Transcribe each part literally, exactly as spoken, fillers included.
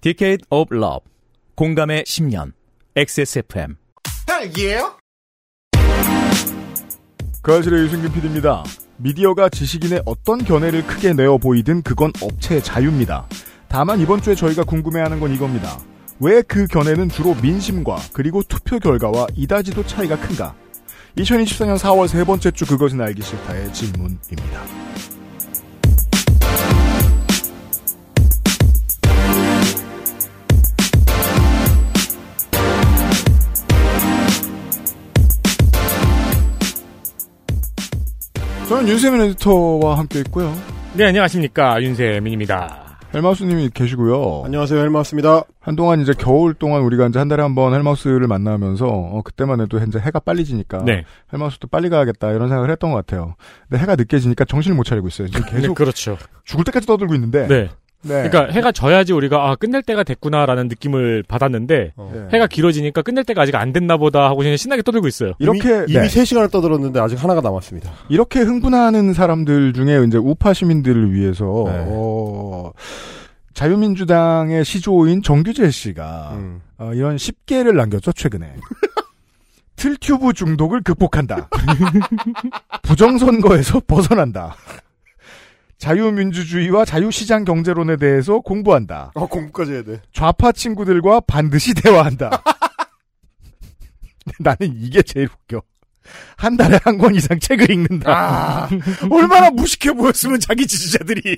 Decade of Love, 공감의 십 년, 엑스에스에프엠. 헬기예요? 그 아실의 유승균 피디입니다. 미디어가 지식인의 어떤 견해를 크게 내어 보이든 그건 업체의 자유입니다. 다만 이번 주에 저희가 궁금해하는 건 이겁니다. 왜 그 견해는 주로 민심과 그리고 투표 결과와 이다지도 차이가 큰가? 이천이십사 년 사월 세 번째 주 그것은 알기 싫다의 질문입니다. 저는 윤세민 에디터와 함께 있고요. 네, 안녕하십니까. 윤세민입니다. 헬마우스님이 계시고요. 안녕하세요, 헬마우스입니다. 한동안 이제 겨울 동안 우리가 이제 한 달에 한 번 헬마우스를 만나면서 어, 그때만 해도 이제 해가 빨리 지니까 네. 헬마우스도 빨리 가야겠다 이런 생각을 했던 것 같아요. 근데 해가 늦게 지니까 정신을 못 차리고 있어요. 지금 계속 네, 그렇죠. 죽을 때까지 떠들고 있는데. 네. 네. 그러니까 해가 져야지 우리가 아 끝낼 때가 됐구나라는 느낌을 받았는데 어. 해가 길어지니까 끝낼 때가 아직 안 됐나 보다 하고 그냥 신나게 떠들고 있어요. 이렇게 이미, 이미 네. 세 시간을 떠들었는데 아직 하나가 남았습니다. 이렇게 흥분하는 사람들 중에 이제 우파 시민들을 위해서 네. 어, 자유민주당의 시조인 정규재 씨가 음. 어, 이런 십 개를 남겼죠 최근에. 틀튜브 중독을 극복한다. 부정선거에서 벗어난다. 자유민주주의와 자유시장 경제론에 대해서 공부한다. 어, 공부까지 해야 돼. 좌파 친구들과 반드시 대화한다. 나는 이게 제일 웃겨. 한 달에 한 권 이상 책을 읽는다. 아, 얼마나 무식해 보였으면 자기 지지자들이.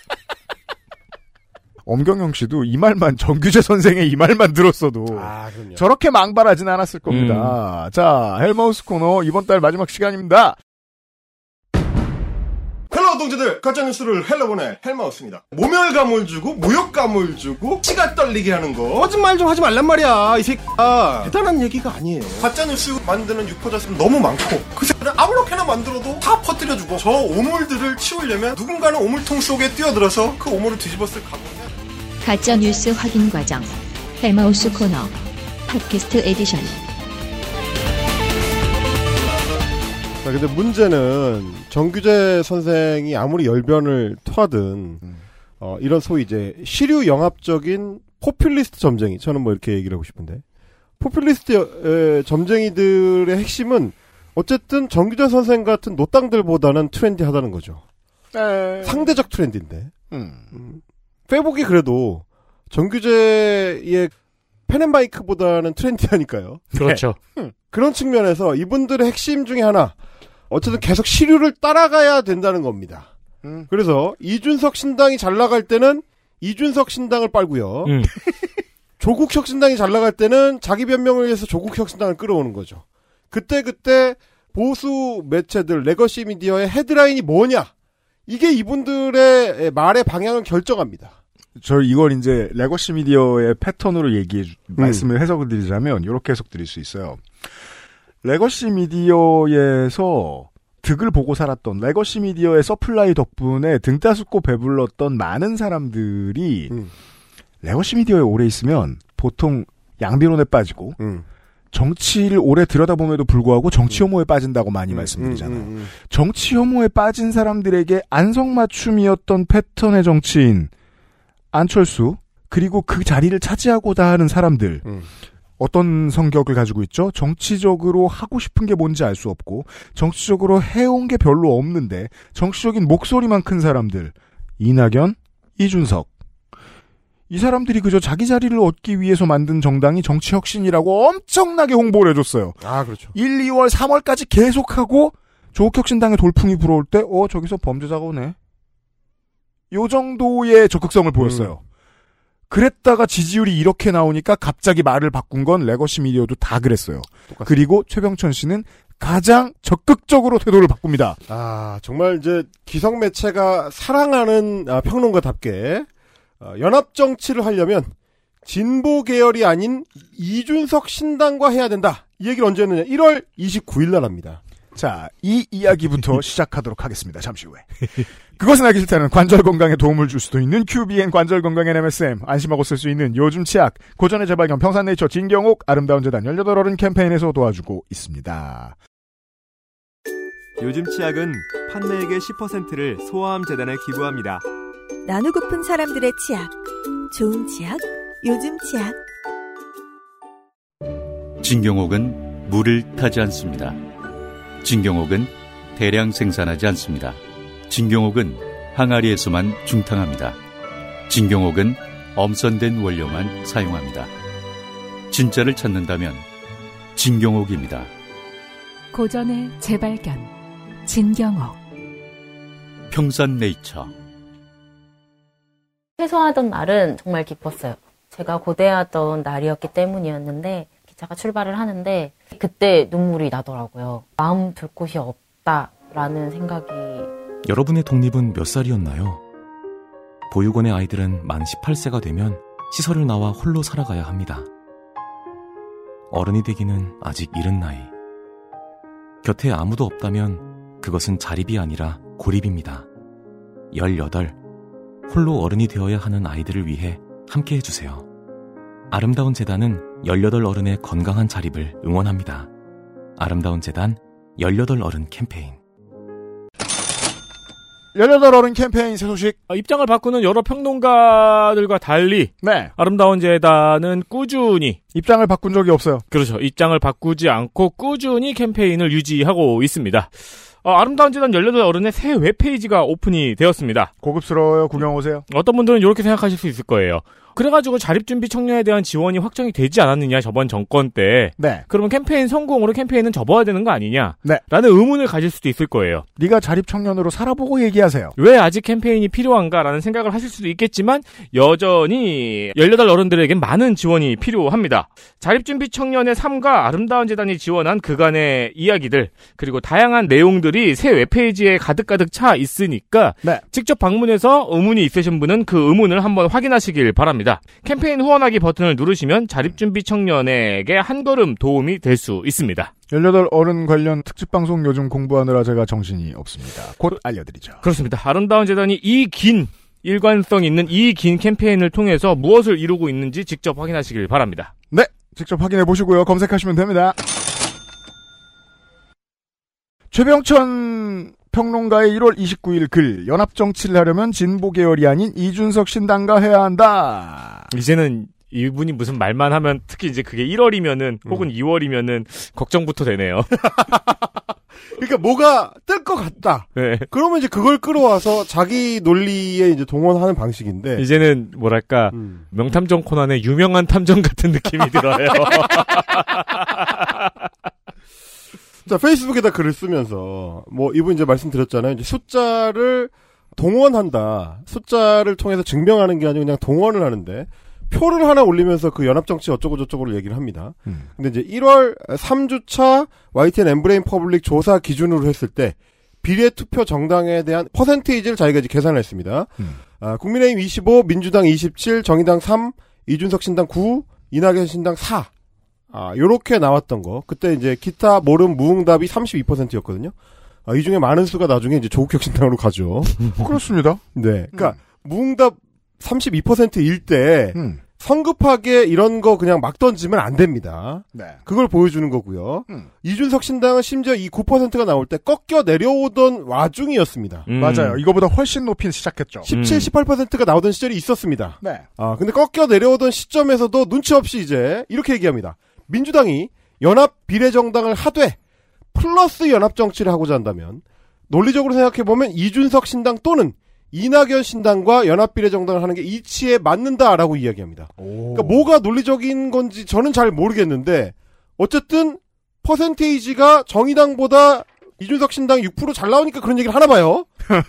엄경영 씨도 이 말만, 정규재 선생의 이 말만 들었어도 아, 저렇게 망발하진 않았을 겁니다. 음. 자, 헬마우스 코너 이번 달 마지막 시간입니다. 헬로 동지들, 가짜뉴스를 헬로 보내 헬마우스입니다. 모멸감을 주고 모욕감을 주고 치가 떨리게 하는 거 거짓말 좀 하지 말란 말이야 이 새끼야. 대단한 얘기가 아니에요. 가짜뉴스 만드는 유포자수는 너무 많고 그 새끼를 아무렇게나 만들어도 다 퍼뜨려주고 저 오물들을 치우려면 누군가는 오물통 속에 뛰어들어서 그 오물을 뒤집었을 각오를 해야 가짜뉴스 확인 과정 헬마우스 코너 팟캐스트 에디션. 자, 근데 문제는 정규재 선생이 아무리 열변을 토하든 음. 어, 이런 소위 이제 시류 영합적인 포퓰리스트 점쟁이, 저는 뭐 이렇게 얘기를 하고 싶은데 포퓰리스트 에, 점쟁이들의 핵심은 어쨌든 정규재 선생 같은 노땅들보다는 트렌디하다는 거죠. 에이. 상대적 트렌디인데 음. 음, 페북이 그래도 정규재의 펜앤마이크보다는 트렌디하니까요. 그렇죠. 네. 그런 측면에서 이분들의 핵심 중에 하나, 어쨌든 계속 시류를 따라가야 된다는 겁니다. 음. 그래서 이준석 신당이 잘 나갈 때는 이준석 신당을 빨고요. 음. 조국 혁신당이 잘 나갈 때는 자기 변명을 위해서 조국 혁신당을 끌어오는 거죠. 그때그때 보수 매체들, 레거시 미디어의 헤드라인이 뭐냐, 이게 이분들의 말의 방향을 결정합니다. 저 이걸 이제 레거시 미디어의 패턴으로 얘기해 주, 음. 말씀을 해석을 드리자면 이렇게 해석드릴 수 있어요. 레거시 미디어에서 득을 보고 살았던, 레거시 미디어의 서플라이 덕분에 등 따숩고 배불렀던 많은 사람들이 음. 레거시 미디어에 오래 있으면 보통 양비론에 빠지고 음. 정치를 오래 들여다봄에도 불구하고 정치 혐오에 빠진다고 많이 음. 말씀드리잖아요. 음. 음. 음. 정치 혐오에 빠진 사람들에게 안성맞춤이었던 패턴의 정치인 안철수, 그리고 그 자리를 차지하고자 하는 사람들, 음. 어떤 성격을 가지고 있죠? 정치적으로 하고 싶은 게 뭔지 알 수 없고 정치적으로 해온 게 별로 없는데 정치적인 목소리만 큰 사람들, 이낙연, 이준석, 이 사람들이 그저 자기 자리를 얻기 위해서 만든 정당이 정치혁신이라고 엄청나게 홍보를 해줬어요. 아, 그렇죠. 일, 이월, 삼월까지 계속하고 조국혁신당의 돌풍이 불어올 때 어 저기서 범죄자가 오네, 요 정도의 적극성을 보였어요. 음. 그랬다가 지지율이 이렇게 나오니까 갑자기 말을 바꾼 건 레거시 미디어도 다 그랬어요. 똑같습니다. 그리고 최병천 씨는 가장 적극적으로 태도를 바꿉니다. 아, 정말 이제 기성 매체가 사랑하는 아, 평론가답게 어, 연합 정치를 하려면 진보 계열이 아닌 이준석 신당과 해야 된다. 이 얘기를 언제 했느냐? 일월 이십구일 날 합니다. 자, 이 이야기부터 시작하도록 하겠습니다. 잠시 후에. 그것은 알기 싫다는 관절 건강에 도움을 줄 수도 있는 큐비엔 관절 건강엔 엠에스엠, 안심하고 쓸 수 있는 요즘 치약, 고전의 재발견 평산네이처 진경옥, 아름다운 재단 열여덟 어른 캠페인에서 도와주고 있습니다. 요즘 치약은 판매액의 십 퍼센트를 소아암 재단에 기부합니다. 나누고픈 사람들의 치약, 좋은 치약, 요즘 치약. 진경옥은 물을 타지 않습니다. 진경옥은 대량 생산하지 않습니다. 진경옥은 항아리에서만 중탕합니다. 진경옥은 엄선된 원료만 사용합니다. 진짜를 찾는다면 진경옥입니다. 고전의 재발견 진경옥. 평산네이처. 퇴소하던 날은 정말 기뻤어요. 제가 고대하던 날이었기 때문이었는데 기차가 출발을 하는데 그때 눈물이 나더라고요. 마음 둘 곳이 없다라는 생각이. 여러분의 독립은 몇 살이었나요? 보육원의 아이들은 만 열여덟 세가 되면 시설을 나와 홀로 살아가야 합니다. 어른이 되기는 아직 이른 나이. 곁에 아무도 없다면 그것은 자립이 아니라 고립입니다. 열여덟, 홀로 어른이 되어야 하는 아이들을 위해 함께 해주세요. 아름다운 재단은 열여덟 어른의 건강한 자립을 응원합니다. 아름다운 재단 열여덟 어른 캠페인. 열여덟 어른 캠페인 새 소식. 입장을 바꾸는 여러 평론가들과 달리 네. 아름다운 재단은 꾸준히 입장을 바꾼 적이 없어요. 그렇죠. 입장을 바꾸지 않고 꾸준히 캠페인을 유지하고 있습니다. 어, 아름다운 재단 열여덟 어른의 새 웹페이지가 오픈이 되었습니다. 고급스러워요. 구경 오세요. 어떤 분들은 이렇게 생각하실 수 있을 거예요. 그래가지고 자립준비 청년에 대한 지원이 확정이 되지 않았느냐, 저번 정권 때. 네. 그러면 캠페인 성공으로 캠페인은 접어야 되는 거 아니냐? 네. 라는 의문을 가질 수도 있을 거예요. 네가 자립 청년으로 살아보고 얘기하세요. 왜 아직 캠페인이 필요한가라는 생각을 하실 수도 있겠지만 여전히 열여덟 어른들에겐 많은 지원이 필요합니다. 자립준비 청년의 삶과 아름다운 재단이 지원한 그간의 이야기들 그리고 다양한 내용들이 새 웹페이지에 가득가득 차 있으니까 네. 직접 방문해서 의문이 있으신 분은 그 의문을 한번 확인하시길 바랍니다. 캠페인 후원하기 버튼을 누르시면 자립준비 청년에게 한 걸음 도움이 될 수 있습니다. 열여덟 어른 관련 특집방송 요즘 공부하느라 제가 정신이 없습니다. 곧 알려드리죠. 그렇습니다. 아름다운 재단이 이 긴 일관성 있는 이 긴 캠페인을 통해서 무엇을 이루고 있는지 직접 확인하시길 바랍니다. 네, 직접 확인해 보시고요. 검색하시면 됩니다. 최병천 평론가의 일월 이십구일 글. 연합정치를 하려면 진보 계열이 아닌 이준석 신당가 해야 한다. 이제는 이분이 무슨 말만 하면 특히 이제 그게 일월이면은 혹은 음. 이월이면은 걱정부터 되네요. 그러니까 뭐가 뜰 것 같다. 네. 그러면 이제 그걸 끌어와서 자기 논리에 이제 동원하는 방식인데. 이제는 뭐랄까 음. 명탐정 코난의 유명한 탐정 같은 느낌이 들어요. 자, 페이스북에다 글을 쓰면서, 뭐, 이분 이제 말씀드렸잖아요. 이제 숫자를 동원한다. 숫자를 통해서 증명하는 게 아니고 그냥 동원을 하는데, 표를 하나 올리면서 그 연합정치 어쩌고저쩌고를 얘기를 합니다. 음. 근데 이제 일월 삼 주차 와이티엔 엠브레인 퍼블릭 조사 기준으로 했을 때, 비례투표 정당에 대한 퍼센테이지를 자기가 이제 계산을 했습니다. 음. 아, 국민의힘 이십오, 민주당 이십칠, 정의당 삼, 이준석 신당 구, 이낙연 신당 사. 아, 요렇게 나왔던 거. 그때 이제 기타 모름 무응답이 삼십이 퍼센트였거든요. 아, 이 중에 많은 수가 나중에 이제 조국혁 신당으로 가죠. 그렇습니다. 네. 그러니까 음. 무응답 삼십이 퍼센트일 때 음. 성급하게 이런 거 그냥 막 던지면 안 됩니다. 네. 그걸 보여주는 거고요. 음. 이준석 신당은 심지어 이 구 퍼센트가 나올 때 꺾여 내려오던 와중이었습니다. 음. 맞아요. 이거보다 훨씬 높이 시작했죠. 십칠, 음. 십팔 퍼센트가 나오던 시절이 있었습니다. 네. 아, 근데 꺾여 내려오던 시점에서도 눈치 없이 이제 이렇게 얘기합니다. 민주당이 연합 비례정당을 하되 플러스 연합정치를 하고자 한다면 논리적으로 생각해보면 이준석 신당 또는 이낙연 신당과 연합 비례정당을 하는 게 이치에 맞는다라고 이야기합니다. 오. 그러니까 뭐가 논리적인 건지 저는 잘 모르겠는데 어쨌든 퍼센테이지가 정의당보다 이준석 신당 육 퍼센트 잘 나오니까 그런 얘기를 하나 봐요.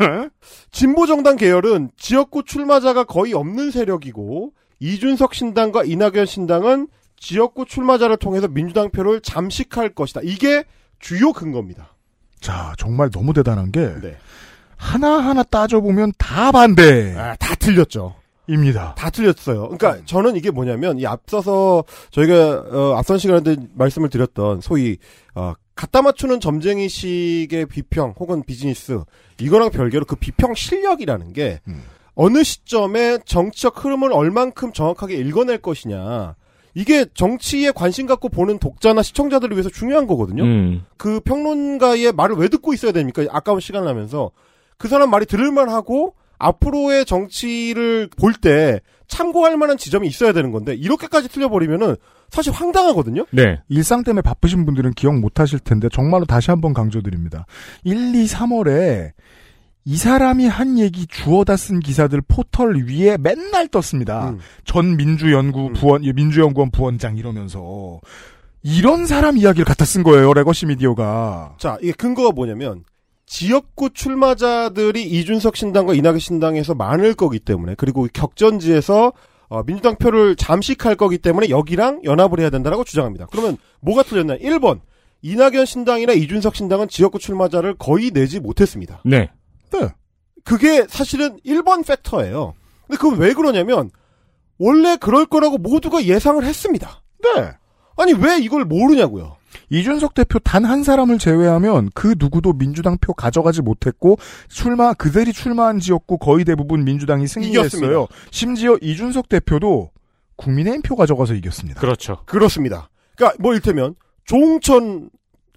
진보정당 계열은 지역구 출마자가 거의 없는 세력이고 이준석 신당과 이낙연 신당은 지역구 출마자를 통해서 민주당 표를 잠식할 것이다. 이게 주요 근거입니다. 자, 정말 너무 대단한 게 네. 하나하나 따져보면 다 반대. 아, 다 틀렸죠. 입니다. 다 틀렸어요. 그러니까 저는 이게 뭐냐면 이 앞서서 저희가 어, 앞선 시간에 말씀을 드렸던 소위 어, 갖다 맞추는 점쟁이식의 비평 혹은 비즈니스 이거랑 별개로 그 비평 실력이라는 게 음. 어느 시점에 정치적 흐름을 얼만큼 정확하게 읽어낼 것이냐. 이게 정치에 관심 갖고 보는 독자나 시청자들을 위해서 중요한 거거든요. 음. 그 평론가의 말을 왜 듣고 있어야 됩니까? 아까운 시간을 하면서 그 사람 말이 들을만 하고 앞으로의 정치를 볼 때 참고할 만한 지점이 있어야 되는 건데 이렇게까지 틀려버리면은 사실 황당하거든요. 네. 일상 때문에 바쁘신 분들은 기억 못하실 텐데 정말로 다시 한번 강조드립니다. 일, 이, 삼월에 이 사람이 한 얘기 주워다 쓴 기사들 포털 위에 맨날 떴습니다. 음. 전 민주연구 음. 부원, 민주연구원 부원장 이러면서 이런 사람 이야기를 갖다 쓴 거예요. 레거시 미디어가. 자, 이게 근거가 뭐냐면 지역구 출마자들이 이준석 신당과 이낙연 신당에서 많을 거기 때문에 그리고 격전지에서 어, 민주당 표를 잠식할 거기 때문에 여기랑 연합을 해야 된다라고 주장합니다. 그러면 뭐가 틀렸나요? 일 번 이낙연 신당이나 이준석 신당은 지역구 출마자를 거의 내지 못했습니다. 네. 네. 그게 사실은 일 번 팩터예요. 근데 그건 왜 그러냐면 원래 그럴 거라고 모두가 예상을 했습니다. 네. 아니 왜 이걸 모르냐고요. 이준석 대표 단 한 사람을 제외하면 그 누구도 민주당 표 가져가지 못했고 출마 그들이 출마한 지역구 거의 대부분 민주당이 승리했어요. 이겼습니다. 심지어 이준석 대표도 국민의힘 표 가져가서 이겼습니다. 그렇죠. 그렇습니다. 그러니까 뭐 이를테면 조홍천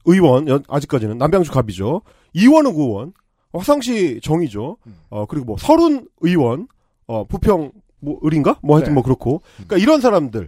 의원 아직까지는 남양주 갑이죠. 이원욱 의원, 화성시 정의죠. 어 그리고 뭐 서른 의원, 어 부평 뭐 을인가? 뭐 하여튼 네. 뭐 그렇고. 그러니까 이런 사람들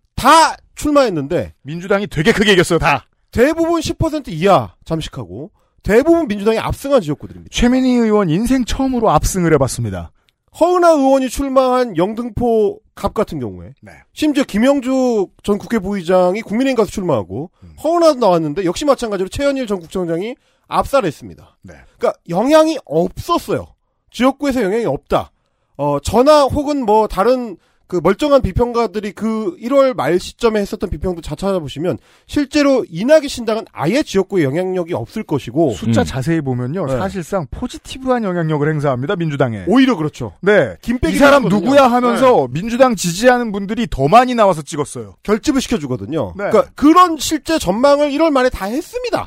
다 출마했는데 민주당이 되게 크게 이겼어요. 다. 대부분 십 퍼센트 이하 잠식하고 대부분 민주당이 압승한 지역구들입니다. 최민희 의원 인생 처음으로 압승을 해봤습니다. 허은하 의원이 출마한 영등포 갑 같은 경우에 네. 심지어 김영주 전 국회 부의장이 국민의힘 가서 출마하고 음. 허은하도 나왔는데 역시 마찬가지로 최현일 전 국정원장이 압살했습니다. 네. 그러니까 영향이 없었어요. 지역구에서 영향이 없다. 어, 전화 혹은 뭐 다른 그 멀쩡한 비평가들이 그 일월 말 시점에 했었던 비평도 자 찾아보시면 실제로 이낙연 신당은 아예 지역구에 영향력이 없을 것이고 숫자 음. 자세히 보면요. 네. 사실상 포지티브한 영향력을 행사합니다. 민주당에. 오히려 그렇죠. 네. 이 사람 누구야 하면서 네. 민주당 지지하는 분들이 더 많이 나와서 찍었어요. 결집을 시켜주거든요. 네. 그러니까 그런 실제 전망을 일월 말에 다 했습니다.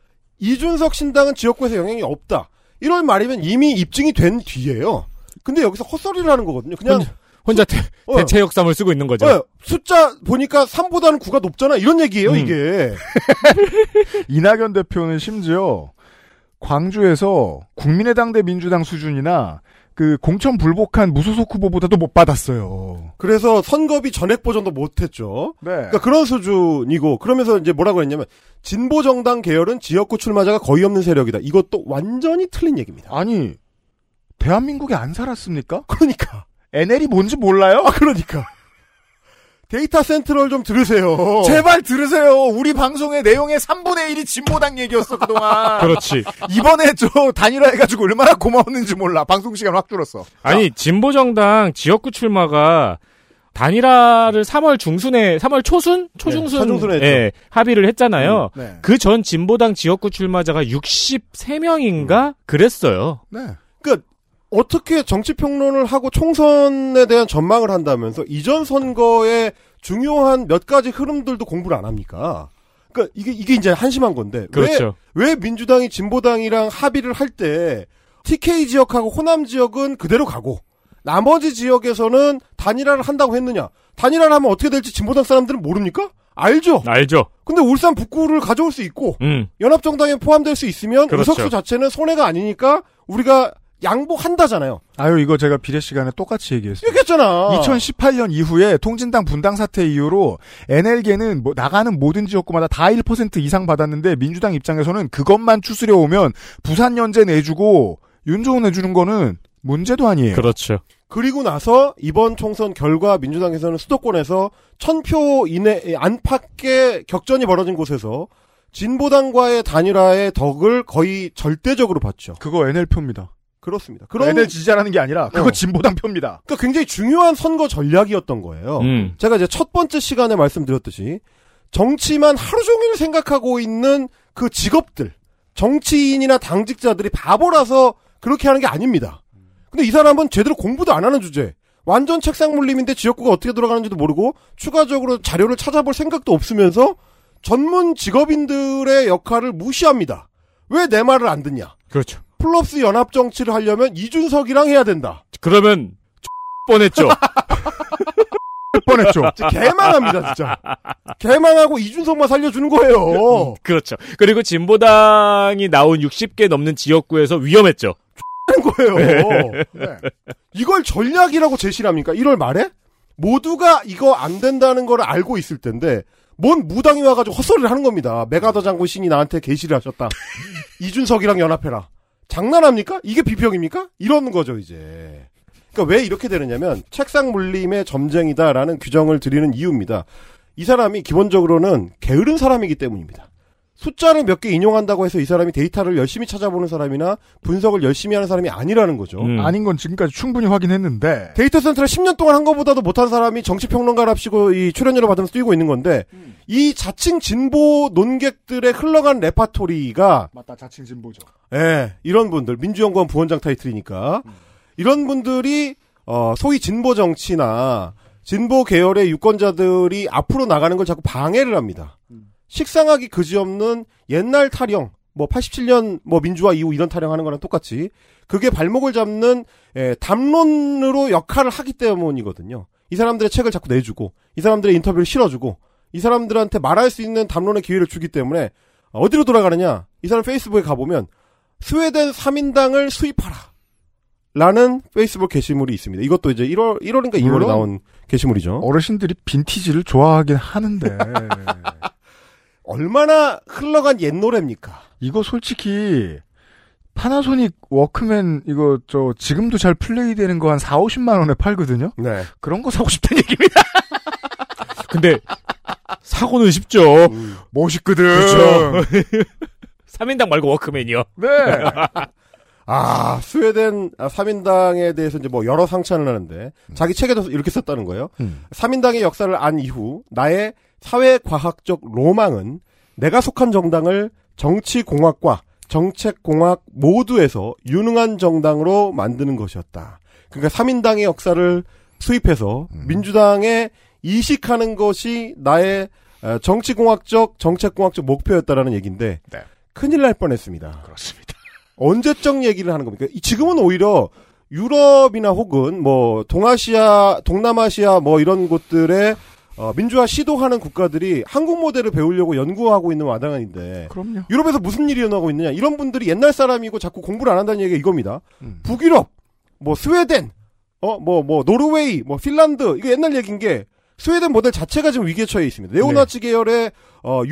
이준석 신당은 지역구에서 영향이 없다. 일월 말이면 이미 입증이 된 뒤에요. 근데 여기서 헛소리를 하는 거거든요. 그냥 혼자, 혼자 대, 어. 대체 역삼을 쓰고 있는 거죠. 어, 숫자 보니까 삼보다는 구가 높잖아. 이런 얘기예요, 음. 이게. 이낙연 대표는 심지어 광주에서 국민의당 대 민주당 수준이나 그 공천 불복한 무소속 후보보다도 못 받았어요. 그래서 선거비 전액 보전도 못했죠. 네. 그러니까 그런 수준이고 그러면서 이제 뭐라고 했냐면 진보 정당 계열은 지역구 출마자가 거의 없는 세력이다. 이것도 완전히 틀린 얘기입니다. 아니 대한민국에 안 살았습니까? 그러니까 엔엘이 뭔지 몰라요? 아, 그러니까 데이터 센트럴 좀 들으세요. 제발 들으세요. 우리 방송의 내용의 삼분의 일이 진보당 얘기였어 그동안. 그렇지. 이번에 저 단일화해가지고 얼마나 고마웠는지 몰라. 방송 시간 확 줄었어. 아니 진보정당 지역구 출마가 단일화를 삼월 중순에 삼월 초순? 초중순 네, 예, 합의를 했잖아요. 음, 네. 그 전 진보당 지역구 출마자가 육십삼 명인가 음. 그랬어요. 네. 그러니까 어떻게 정치평론을 하고 총선에 대한 전망을 한다면서 이전 선거의 중요한 몇 가지 흐름들도 공부를 안 합니까? 그러니까 이게 이게 이제 한심한 건데 그렇죠. 왜, 왜 민주당이 진보당이랑 합의를 할 때 티케이 지역하고 호남 지역은 그대로 가고 나머지 지역에서는 단일화를 한다고 했느냐? 단일화를 하면 어떻게 될지 진보당 사람들은 모릅니까? 알죠. 알죠. 근데 울산 북구를 가져올 수 있고 음. 연합정당에 포함될 수 있으면 그렇죠. 의석수 자체는 손해가 아니니까 우리가 양보한다잖아요. 아유, 이거 제가 비례 시간에 똑같이 얘기했어요. 얘기했잖아. 이천십팔 년 이후에 통진당 분당 사태 이후로 엔엘계는 뭐 나가는 모든 지역구마다 다 일 퍼센트 이상 받았는데 민주당 입장에서는 그것만 추스려 오면 부산 연재 내주고 윤조은 내주는 거는 문제도 아니에요. 그렇죠. 그리고 나서 이번 총선 결과 민주당에서는 수도권에서 천 표 이내 안팎의 격전이 벌어진 곳에서 진보당과의 단일화의 덕을 거의 절대적으로 봤죠. 그거 엔엘표입니다. 그렇습니다. 그럼 엔엘 지지자라는 게 아니라 그거 어. 진보당 표입니다. 그러니까 굉장히 중요한 선거 전략이었던 거예요. 음. 제가 이제 첫 번째 시간에 말씀드렸듯이 정치만 하루 종일 생각하고 있는 그 직업들, 정치인이나 당직자들이 바보라서 그렇게 하는 게 아닙니다. 근데 이 사람은 제대로 공부도 안 하는 주제, 완전 책상 물림인데 지역구가 어떻게 돌아가는지도 모르고 추가적으로 자료를 찾아볼 생각도 없으면서 전문 직업인들의 역할을 무시합니다. 왜 내 말을 안 듣냐? 그렇죠. 플러스 연합 정치를 하려면 이준석이랑 해야 된다. 그러면 뻔했죠. 뻔했죠. 개망합니다, 진짜. 개망하고 이준석만 살려주는 거예요. 음, 그렇죠. 그리고 진보당이 나온 육십 개 넘는 지역구에서 위험했죠. 하는 거예요. 네. 네. 이걸 전략이라고 제시를 합니까? 일월 말에? 모두가 이거 안 된다는 걸 알고 있을 텐데 뭔 무당이 와가지고 헛소리를 하는 겁니다. 메가더 장군 신이 나한테 계시를 하셨다. 이준석이랑 연합해라. 장난합니까? 이게 비평입니까? 이러는 거죠 이제. 그러니까 왜 이렇게 되느냐면 책상 물림의 점쟁이다라는 규정을 드리는 이유입니다. 이 사람이 기본적으로는 게으른 사람이기 때문입니다. 숫자를 몇 개 인용한다고 해서 이 사람이 데이터를 열심히 찾아보는 사람이나 분석을 열심히 하는 사람이 아니라는 거죠. 음. 아닌 건 지금까지 충분히 확인했는데 데이터 센터를 십 년 동안 한 것보다도 못한 사람이 정치평론가랍시고 이 출연료를 받으면서 뛰고 있는 건데 음. 이 자칭 진보 논객들의 흘러간 레파토리가 맞다 자칭 진보죠. 예, 이런 분들 민주연구원 부원장 타이틀이니까 음. 이런 분들이 어, 소위 진보 정치나 진보 계열의 유권자들이 앞으로 나가는 걸 자꾸 방해를 합니다. 음. 식상하기 그지없는 옛날 타령, 뭐 팔십칠 년 뭐 민주화 이후 이런 타령하는 거랑 똑같이 그게 발목을 잡는 에, 담론으로 역할을 하기 때문이거든요. 이 사람들의 책을 자꾸 내주고 이 사람들의 인터뷰를 실어주고 이 사람들한테 말할 수 있는 담론의 기회를 주기 때문에 어디로 돌아가느냐. 이 사람 페이스북에 가보면 스웨덴 삼 인당을 수입하라 라는 페이스북 게시물이 있습니다. 이것도 이제 일월, 일월인가 이월에 나온 게시물이죠. 어르신들이 빈티지를 좋아하긴 하는데 얼마나 흘러간 옛 노래입니까? 이거 솔직히 파나소닉 워크맨 이거 저 지금도 잘 플레이되는 거 한 사오십만 원에 팔거든요. 네. 그런 거 사고 싶다는 얘기입니다. 근데 사고는 쉽죠. 음. 멋있거든. 그렇죠. 삼 인당 말고 워크맨이요. 네. 아, 스웨덴 삼 인당에 대해서 이제 뭐 여러 상찬을 하는데 음. 자기 책에도 이렇게 썼다는 거예요. 음. 삼 인당의 역사를 안 이후 나의 사회과학적 로망은 내가 속한 정당을 정치공학과 정책공학 모두에서 유능한 정당으로 만드는 것이었다. 그러니까 삼 인당의 역사를 수입해서 음. 민주당에 이식하는 것이 나의 정치공학적 정책공학적 목표였다라는 얘기인데 네. 큰일 날 뻔했습니다. 그렇습니다. 언제적 얘기를 하는 겁니까? 지금은 오히려 유럽이나 혹은 뭐 동아시아, 동남아시아 뭐 이런 곳들의 어, 민주화 시도하는 국가들이 한국 모델을 배우려고 연구하고 있는 마당인데 그럼요. 유럽에서 무슨 일이 일어나고 있느냐. 이런 분들이 옛날 사람이고 자꾸 공부를 안 한다는 얘기가 이겁니다. 음. 북유럽, 뭐 스웨덴, 어, 뭐, 뭐 노르웨이, 뭐 핀란드 이거 옛날 얘기인 게 스웨덴 모델 자체가 지금 위기에 처해 있습니다. 네오나치 네. 계열의 어,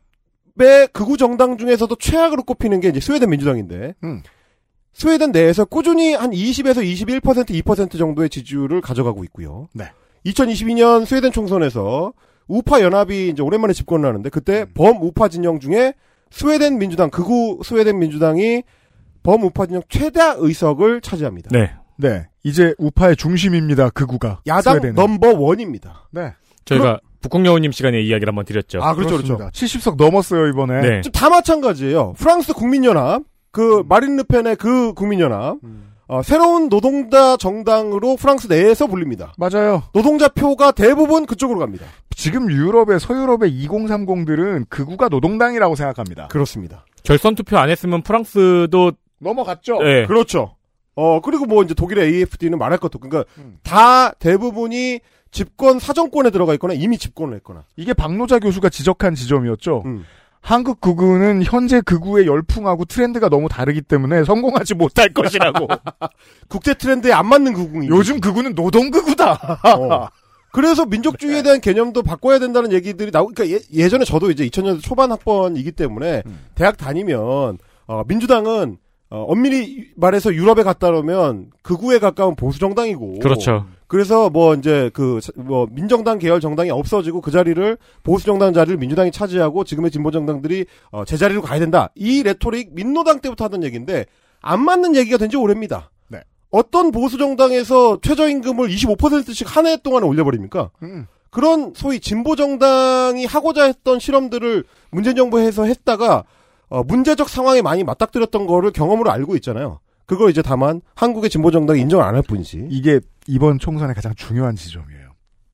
유럽의 극우 정당 중에서도 최악으로 꼽히는 게 이제 스웨덴 민주당인데 음. 스웨덴 내에서 꾸준히 한 이십에서 이십일 퍼센트, 이 퍼센트 정도의 지지율을 가져가고 있고요. 네. 이천이십이 년 스웨덴 총선에서 우파 연합이 이제 오랜만에 집권을 하는데 그때 음. 범우파 진영 중에 스웨덴 민주당, 극우 스웨덴 민주당이 범우파 진영 최다 의석을 차지합니다. 네. 네. 이제 우파의 중심입니다. 극우가. 야당 스웨덴은. 넘버 원입니다. 네. 저희가 그럼, 북극여우님 시간에 이야기를 한번 드렸죠. 아, 그렇죠, 그렇습니다. 그렇죠. 칠십 석 넘었어요, 이번에. 네. 지금 다 마찬가지예요. 프랑스 국민연합, 그, 음. 마린 르펜의 그 국민연합, 음. 어, 새로운 노동자 정당으로 프랑스 내에서 불립니다. 맞아요. 노동자 표가 대부분 그쪽으로 갑니다. 지금 유럽의 서유럽의 이공삼공들은 극우가 노동당이라고 생각합니다. 그렇습니다. 결선 투표 안 했으면 프랑스도 넘어갔죠. 네. 그렇죠. 어 그리고 뭐 이제 독일의 에이에프디는 말할 것도 그러니까 음. 다 대부분이 집권 사정권에 들어가 있거나 이미 집권을 했거나. 이게 박노자 교수가 지적한 지점이었죠. 음. 한국 극우는 현재 극우의 열풍하고 트렌드가 너무 다르기 때문에 성공하지 못할 것이라고. 국제 트렌드에 안 맞는 극우입니다. 요즘 극우는 노동극우다. 어. 그래서 민족주의에 대한 개념도 바꿔야 된다는 얘기들이 나오고, 그러니까 예, 예전에 저도 이제 이천 년대 초반 학번이기 때문에 음. 대학 다니면 어, 민주당은 어, 엄밀히 말해서 유럽에 갔다 오면 극우에 가까운 보수 정당이고. 그렇죠. 그래서 뭐 이제 그 뭐 민정당 계열 정당이 없어지고 그 자리를 보수 정당 자리를 민주당이 차지하고 지금의 진보 정당들이 어, 제자리로 가야 된다. 이 레토릭 민노당 때부터 하던 얘기인데 안 맞는 얘기가 된 지 오래입니다. 네. 어떤 보수 정당에서 최저임금을 이십오 퍼센트씩 한 해 동안에 올려버립니까? 음. 그런 소위 진보 정당이 하고자 했던 실험들을 문재인 정부에서 했다가 어, 문제적 상황에 많이 맞닥뜨렸던 거를 경험으로 알고 있잖아요. 그걸 이제 다만 한국의 진보 정당이 인정을 안 할 뿐이지. 이게 이번 총선의 가장 중요한 지점이에요.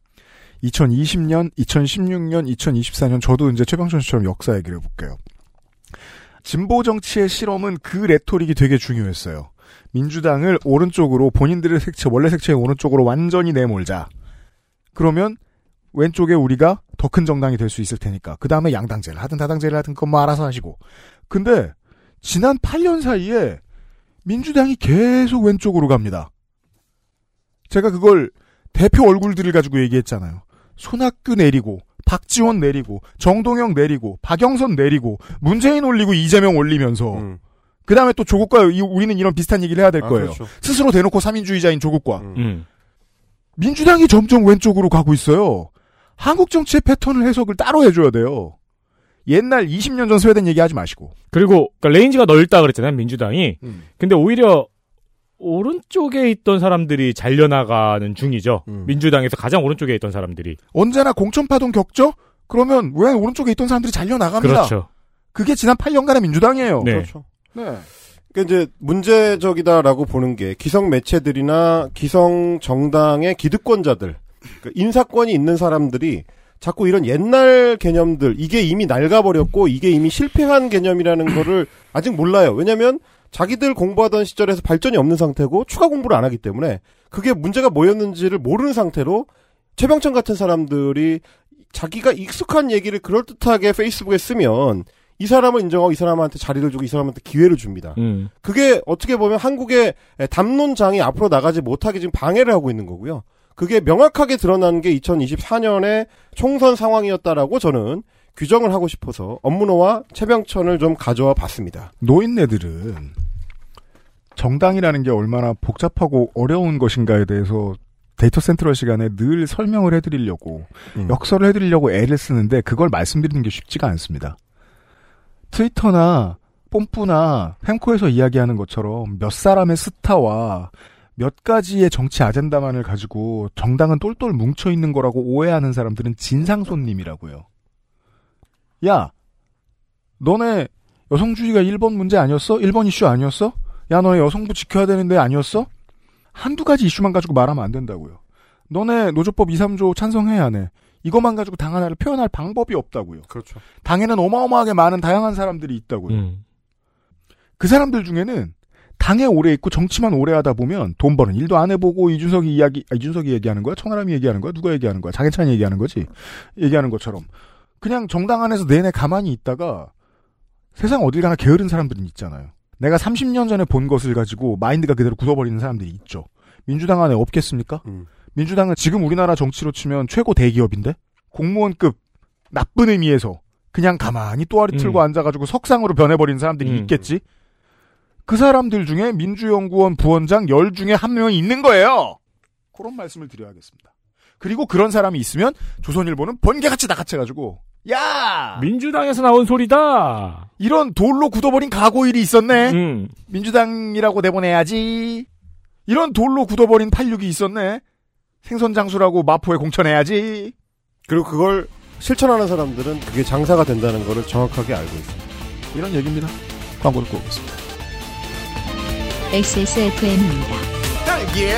이천이십 년, 이천십육 년, 이천이십사 년 저도 이제 최병천 씨처럼 역사 얘기를 해볼게요. 진보 정치의 실험은 그 레토릭이 되게 중요했어요. 민주당을 오른쪽으로 본인들의 색채, 원래 색채의 오른쪽으로 완전히 내몰자. 그러면 왼쪽에 우리가 더 큰 정당이 될 수 있을 테니까. 그 다음에 양당제를 하든 다당제를 하든 그건 뭐 알아서 하시고. 근데 지난 팔 년 사이에 민주당이 계속 왼쪽으로 갑니다. 제가 그걸 대표 얼굴들을 가지고 얘기했잖아요. 손학규 내리고 박지원 내리고 정동영 내리고 박영선 내리고 문재인 올리고 이재명 올리면서 음. 그 다음에 또 조국과 우리는 이런 비슷한 얘기를 해야 될 아, 거예요. 그렇죠. 스스로 대놓고 삼인주의자인 조국과 음. 민주당이 점점 왼쪽으로 가고 있어요. 한국 정치의 패턴을 해석을 따로 해줘야 돼요. 옛날 이십 년 전 스웨덴 얘기하지 마시고. 그리고 그러니까 레인지가 넓다 그랬잖아요, 민주당이. 음. 근데 오히려 오른쪽에 있던 사람들이 잘려나가는 중이죠. 음. 민주당에서 가장 오른쪽에 있던 사람들이. 언제나 공천파동 겪죠? 그러면 왜 오른쪽에 있던 사람들이 잘려나갑니다. 그렇죠. 그게 지난 팔 년간의 민주당이에요. 네. 그렇죠. 네. 그러니까 이제 문제적이다라고 보는 게 기성 매체들이나 기성 정당의 기득권자들, 그러니까 인사권이 있는 사람들이 자꾸 이런 옛날 개념들, 이게 이미 낡아버렸고 이게 이미 실패한 개념이라는 거를 아직 몰라요. 왜냐하면 자기들 공부하던 시절에서 발전이 없는 상태고 추가 공부를 안 하기 때문에 그게 문제가 뭐였는지를 모르는 상태로 최병천 같은 사람들이 자기가 익숙한 얘기를 그럴듯하게 페이스북에 쓰면 이 사람을 인정하고 이 사람한테 자리를 주고 이 사람한테 기회를 줍니다. 음. 그게 어떻게 보면 한국의 담론장이 앞으로 나가지 못하게 지금 방해를 하고 있는 거고요. 그게 명확하게 드러난 게 이천이십사 년의 총선 상황이었다라고 저는 규정을 하고 싶어서 업문호와 최병천을 좀 가져와 봤습니다. 노인네들은 정당이라는 게 얼마나 복잡하고 어려운 것인가에 대해서 데이터 센트럴 시간에 늘 설명을 해드리려고 음. 역설을 해드리려고 애를 쓰는데 그걸 말씀드리는 게 쉽지가 않습니다. 트위터나 뽐뿌나 햄코에서 이야기하는 것처럼 몇 사람의 스타와 몇 가지의 정치 아젠다만을 가지고 정당은 똘똘 뭉쳐있는 거라고 오해하는 사람들은 진상손님이라고요. 야, 너네 여성주의가 일 번 문제 아니었어? 일 번 이슈 아니었어? 야, 너네 여성부 지켜야 되는데 아니었어? 한두 가지 이슈만 가지고 말하면 안 된다고요. 너네 노조법 이, 삼 조 찬성해야 하네. 이것만 가지고 당 하나를 표현할 방법이 없다고요. 그렇죠. 당에는 어마어마하게 많은 다양한 사람들이 있다고요. 음. 그 사람들 중에는 당에 오래 있고 정치만 오래 하다 보면 돈 버는 일도 안 해보고 이준석이 이야기, 아, 이준석이 얘기하는 거야? 천하람이 얘기하는 거야? 누가 얘기하는 거야? 장해찬이 얘기하는 거지? 얘기하는 것처럼. 그냥 정당 안에서 내내 가만히 있다가 세상 어딜 가나 게으른 사람들은 있잖아요. 내가 삼십 년 전에 본 것을 가지고 마인드가 그대로 굳어버리는 사람들이 있죠. 민주당 안에 없겠습니까? 음. 민주당은 지금 우리나라 정치로 치면 최고 대기업인데? 공무원급 나쁜 의미에서 그냥 가만히 또아리 틀고 음. 앉아가지고 석상으로 변해버린 사람들이 음. 있겠지? 그 사람들 중에 민주연구원 부원장 열 중에 한 명이 있는 거예요. 그런 말씀을 드려야겠습니다. 그리고 그런 사람이 있으면 조선일보는 번개같이 낚아채가지고 야! 민주당에서 나온 소리다! 이런 돌로 굳어버린 가고일이 있었네? 음. 민주당이라고 내보내야지. 이런 돌로 굳어버린 팔십육이 있었네? 생선장수라고 마포에 공천해야지. 그리고 그걸 실천하는 사람들은 그게 장사가 된다는 거를 정확하게 알고 있습니다. 이런 얘기입니다. 광고 듣고 오겠습니다. 엑스에스에프엠입니다. 딸기예요?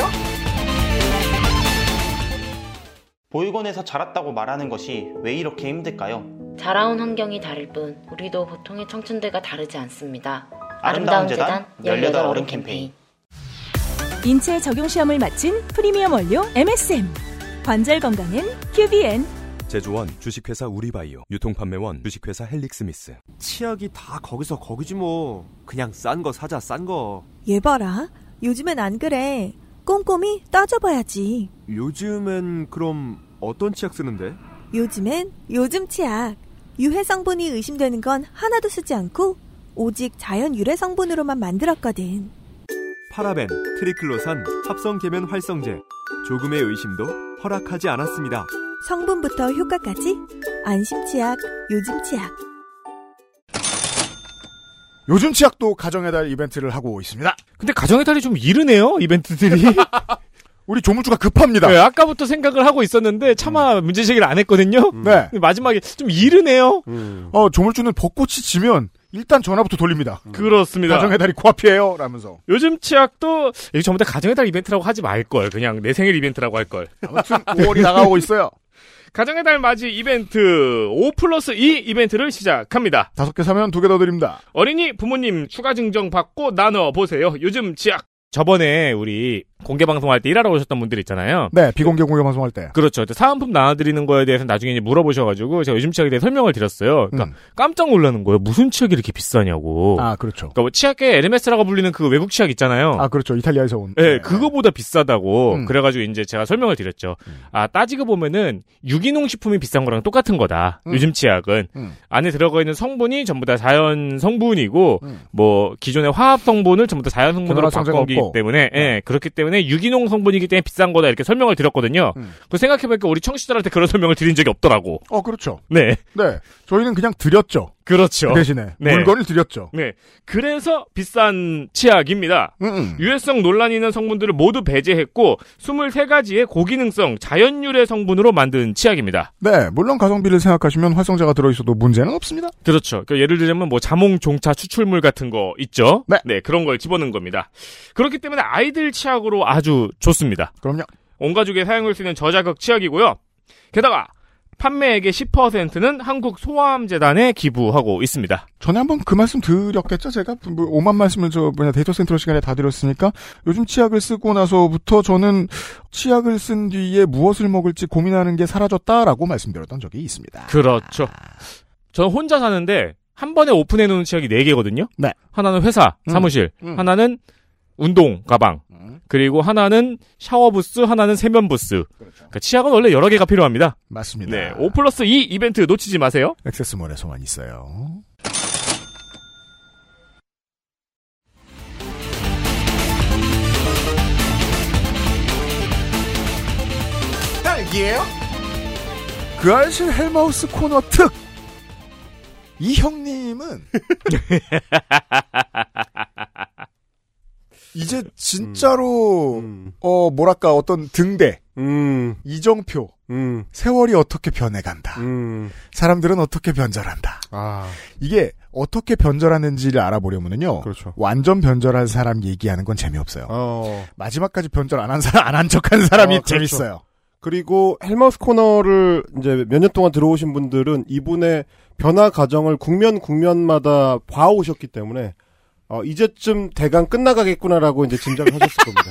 보육원에서 자랐다고 말하는 것이 왜 이렇게 힘들까요? 자라온 환경이 다를 뿐 우리도 보통의 청춘들과 다르지 않습니다. 아름다운, 아름다운 재단 열여덟 어른 캠페인. 인체 적용 시험을 마친 프리미엄 원료 엠에스엠. 관절 건강엔 큐비엔. 제조원 주식회사 우리바이오, 유통판매원 주식회사 헬릭스미스. 치약이 다 거기서 거기지 뭐. 그냥 싼 거 사자, 싼 거. 얘 봐라. 요즘엔 안 그래. 꼼꼼히 따져봐야지. 요즘엔 그럼 어떤 치약 쓰는데? 요즘엔 요즘 치약. 유해 성분이 의심되는 건 하나도 쓰지 않고 오직 자연 유래 성분으로만 만들었거든. 파라벤, 트리클로산, 합성 계면 활성제. 조금의 의심도 허락하지 않았습니다. 성분부터 효과까지 안심 치약, 요즘 치약. 요즘 치약도 가정의 달 이벤트를 하고 있습니다. 근데 가정의 달이 좀 이르네요, 이벤트들이. 우리 조물주가 급합니다. 네, 아까부터 생각을 하고 있었는데 차마 음. 문제 제기를 안 했거든요. 음. 네. 마지막에 좀 이르네요. 음. 어, 조물주는 벚꽃이 지면 일단 전화부터 돌립니다. 음. 그렇습니다. 가정의 달이 코앞이에요 라면서. 요즘 치약도 이게 전부 다 가정의 달 이벤트라고 하지 말걸. 그냥 내 생일 이벤트라고 할걸. 아무튼 오월이 나가고 있어요. 가정의 달 맞이 이벤트 오 플러스 이 이벤트를 시작합니다. 다섯 개 사면 두 개 더 드립니다. 어린이 부모님 추가 증정 받고 나눠보세요. 요즘 치약. 저번에 우리 공개 방송할 때 일하러 오셨던 분들 있잖아요. 네, 비공개 공개 방송할 때. 그렇죠. 사은품 나눠드리는 거에 대해서 나중에 이제 물어보셔가지고 제가 요즘 치약에 대해 설명을 드렸어요. 그러니까 음. 깜짝 놀라는 거예요. 무슨 치약이 이렇게 비싸냐고. 아, 그렇죠. 그러니까 뭐 치약계 엘엠에스라고 불리는 그 외국 치약 있잖아요. 아, 그렇죠. 이탈리아에서 온. 네, 네. 그거보다 비싸다고. 음. 그래가지고 이제 제가 설명을 드렸죠. 음. 아, 따지고 보면은 유기농 식품이 비싼 거랑 똑같은 거다. 음. 요즘 치약은. 음. 안에 들어가 있는 성분이 전부 다 자연 성분이고, 음. 뭐, 기존의 화합 성분을 전부 다 자연 성분으로 바꿔기 때문에, 예, 네. 그렇기 때문에 유기농 성분이기 때문에 비싼 거다. 이렇게 설명을 드렸거든요. 음. 그 생각해보니까 우리 청취자들한테 그런 설명을 드린 적이 없더라고. 어, 그렇죠. 네. 네. 저희는 그냥 드렸죠. 그렇죠. 그 대신에. 네. 물건을 드렸죠. 네. 그래서 비싼 치약입니다. 음음. 유해성 논란이 있는 성분들을 모두 배제했고, 스물세 가지의 고기능성 자연유래 성분으로 만든 치약입니다. 네. 물론 가성비를 생각하시면 활성제가 들어있어도 문제는 없습니다. 그렇죠. 그러니까 예를 들자면 뭐 자몽 종차 추출물 같은 거 있죠. 네. 네. 그런 걸 집어넣은 겁니다. 그렇기 때문에 아이들 치약으로 아주 좋습니다. 그럼요. 온 가족이 사용할 수 있는 저자극 치약이고요. 게다가 판매액의 십 퍼센트는 한국 소아암재단에 기부하고 있습니다. 전에 한번 그 말씀 드렸겠죠? 제가 뭐 오만 말씀을 저 뭐냐 데이터 센트럴 시간에 다 드렸으니까 요즘 치약을 쓰고 나서부터 저는 치약을 쓴 뒤에 무엇을 먹을지 고민하는 게 사라졌다라고 말씀드렸던 적이 있습니다. 그렇죠. 저는 혼자 사는데 한 번에 오픈해 놓은 치약이 네 개거든요. 네. 하나는 회사, 사무실, 음, 음. 하나는 운동 가방, 음. 그리고 하나는 샤워 부스, 하나는 세면 부스. 그렇죠. 그러니까 치약은 원래 여러 개가 필요합니다. 맞습니다. 네, 오 플러스 이 이벤트 놓치지 마세요. 액세스몰에서만 있어요. 딸기예요? 그 알실 헬마우스 코너 특! 이 형님은 이제 진짜로 음. 어 뭐랄까 어떤 등대, 음. 이정표, 음. 세월이 어떻게 변해간다. 음. 사람들은 어떻게 변절한다. 아. 이게 어떻게 변절하는지를 알아보려면은요. 그렇죠. 완전 변절한 사람 얘기하는 건 재미없어요. 어. 마지막까지 변절 안 한 사람, 안 한 척한 사람이 어, 그렇죠. 재밌어요. 그리고 헬마우스 코너를 이제 몇 년 동안 들어오신 분들은 이분의 변화 과정을 국면 국면마다 봐오셨기 때문에 어, 이제쯤 대강 끝나가겠구나라고 이제 짐작을 하셨을 겁니다.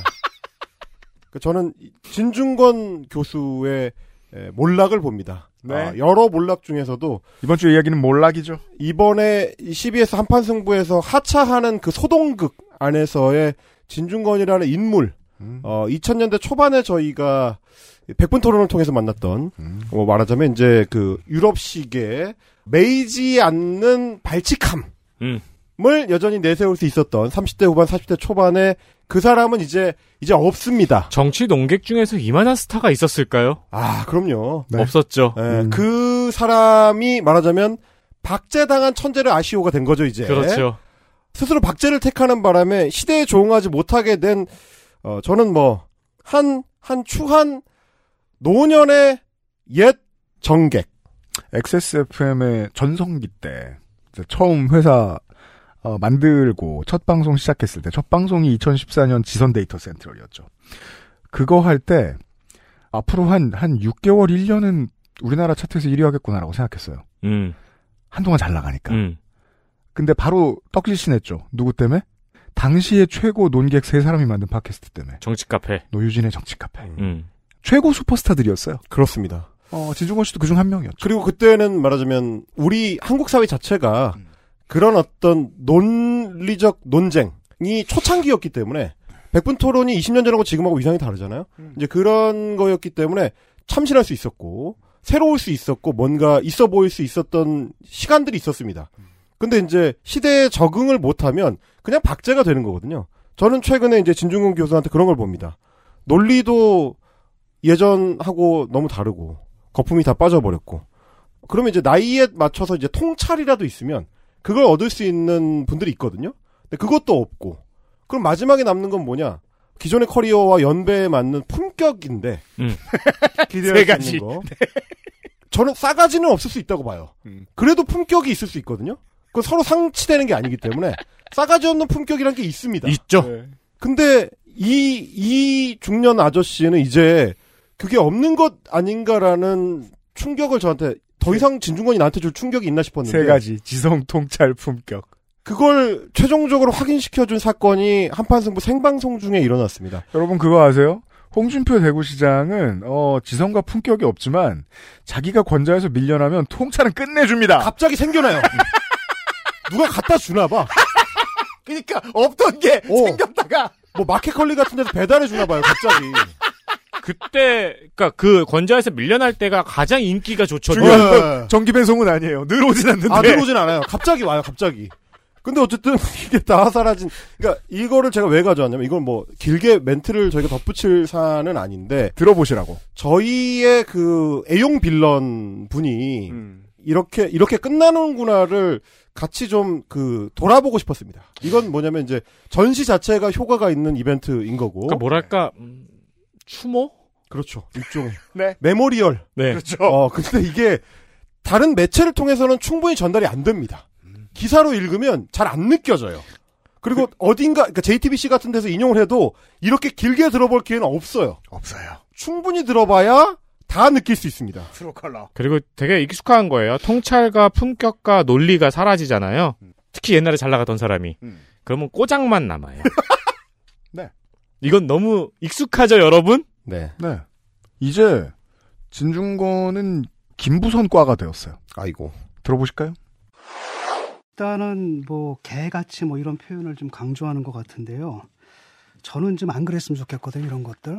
저는 진중권 교수의 몰락을 봅니다. 네. 아, 여러 몰락 중에서도 이번 주 이야기는 몰락이죠. 이번에 씨비에스 한판 승부에서 하차하는 그 소동극 안에서의 진중권이라는 인물, 음. 어, 이천 년대 초반에 저희가 백분 토론을 통해서 만났던, 음. 어, 말하자면 이제 그 유럽식의 매이지 않는 발칙함. 음. 을 여전히 내세울 수 있었던 삼십 대 후반 사십 대 초반에 그 사람은 이제 이제 없습니다. 정치 농객 중에서 이만한 스타가 있었을까요? 아, 그럼요. 네. 없었죠. 네, 음. 그 사람이 말하자면 박제당한 천재를 아시오가 된 거죠, 이제. 그렇죠. 스스로 박제를 택하는 바람에 시대에 조응하지 못하게 된 어, 저는 뭐 한 한 추한 노년의 옛 정객. 엑스에스에프엠의 전성기 때 처음 회사 어, 만들고 첫 방송 시작했을 때 첫 방송이 이천십사 년 지선 데이터 센트럴이었죠. 그거 할 때 앞으로 한, 한 육 개월, 일 년은 우리나라 차트에서 일 위 하겠구나라고 생각했어요. 음. 한동안 잘 나가니까. 음. 근데 바로 떡실신했죠. 누구 때문에? 당시에 최고 논객 세 사람이 만든 팟캐스트 때문에. 정치 카페. 노유진의 정치 카페. 음. 최고 슈퍼스타들이었어요. 그렇습니다. 어, 진중권 씨도 그중 한 명이었죠. 그리고 그때는 말하자면 우리 한국 사회 자체가 음. 그런 어떤 논리적 논쟁이 초창기였기 때문에 백분 토론이 이십 년 전하고 지금하고 위상이 다르잖아요. 음. 이제 그런 거였기 때문에 참신할 수 있었고 새로울 수 있었고 뭔가 있어 보일 수 있었던 시간들이 있었습니다. 근데 이제 시대에 적응을 못하면 그냥 박제가 되는 거거든요. 저는 최근에 이제 진중권 교수한테 그런 걸 봅니다. 논리도 예전하고 너무 다르고 거품이 다 빠져버렸고 그러면 이제 나이에 맞춰서 이제 통찰이라도 있으면 그걸 얻을 수 있는 분들이 있거든요. 근데 그것도 없고. 그럼 마지막에 남는 건 뭐냐? 기존의 커리어와 연배에 맞는 품격인데. 음. 기대할 수 있는 거. 네. 저는 싸가지는 없을 수 있다고 봐요. 음. 그래도 품격이 있을 수 있거든요. 그건 서로 상치되는 게 아니기 때문에 싸가지 없는 품격이란 게 있습니다. 있죠. 네. 근데 이, 이 중년 아저씨는 이제 그게 없는 것 아닌가라는 충격을 저한테 더 이상 진중권이 나한테 줄 충격이 있나 싶었는데. 세 가지. 지성, 통찰, 품격. 그걸 최종적으로 확인시켜준 사건이 한판승부 생방송 중에 일어났습니다. 여러분 그거 아세요? 홍준표 대구시장은 어, 지성과 품격이 없지만 자기가 권좌에서 밀려나면 통찰은 끝내줍니다. 갑자기 생겨나요. 누가 갖다 주나 봐. 그러니까 없던 게 어. 생겼다가 뭐 마켓컬리 같은 데서 배달해 주나 봐요. 갑자기. 그때 그러니까 그 권좌에서 밀려날 때가 가장 인기가 좋죠. 중요한 정기 배송은 아니에요. 늘 오진 않는데. 아, 늘 오진 않아요. 갑자기 와요. 갑자기. 근데 어쨌든 이게 다 사라진. 그러니까 이거를 제가 왜 가져왔냐면 이건 뭐 길게 멘트를 저희가 덧붙일 사안은 아닌데 들어보시라고. 저희의 그 애용 빌런 분이 음. 이렇게 이렇게 끝나는구나를 같이 좀 그 돌아보고 싶었습니다. 이건 뭐냐면 이제 전시 자체가 효과가 있는 이벤트인 거고. 그러니까 뭐랄까 음, 추모? 그렇죠. 일종의 네. 메모리얼. 네. 그렇죠. 어 근데 이게 다른 매체를 통해서는 충분히 전달이 안 됩니다. 기사로 읽으면 잘 안 느껴져요. 그리고 그, 어딘가 그러니까 제이티비씨 같은 데서 인용을 해도 이렇게 길게 들어볼 기회는 없어요. 없어요. 충분히 들어봐야 다 느낄 수 있습니다. 트루컬러. 그리고 되게 익숙한 거예요. 통찰과 품격과 논리가 사라지잖아요. 음. 특히 옛날에 잘 나가던 사람이. 음. 그러면 꼬장만 남아요. 네. 이건 너무 익숙하죠, 여러분? 네. 네. 이제 진중권은 김부선과가 되었어요. 아이고. 들어보실까요? 일단은 뭐 개같이 뭐 이런 표현을 좀 강조하는 것 같은데요. 저는 좀 안 그랬으면 좋겠거든요. 이런 것들.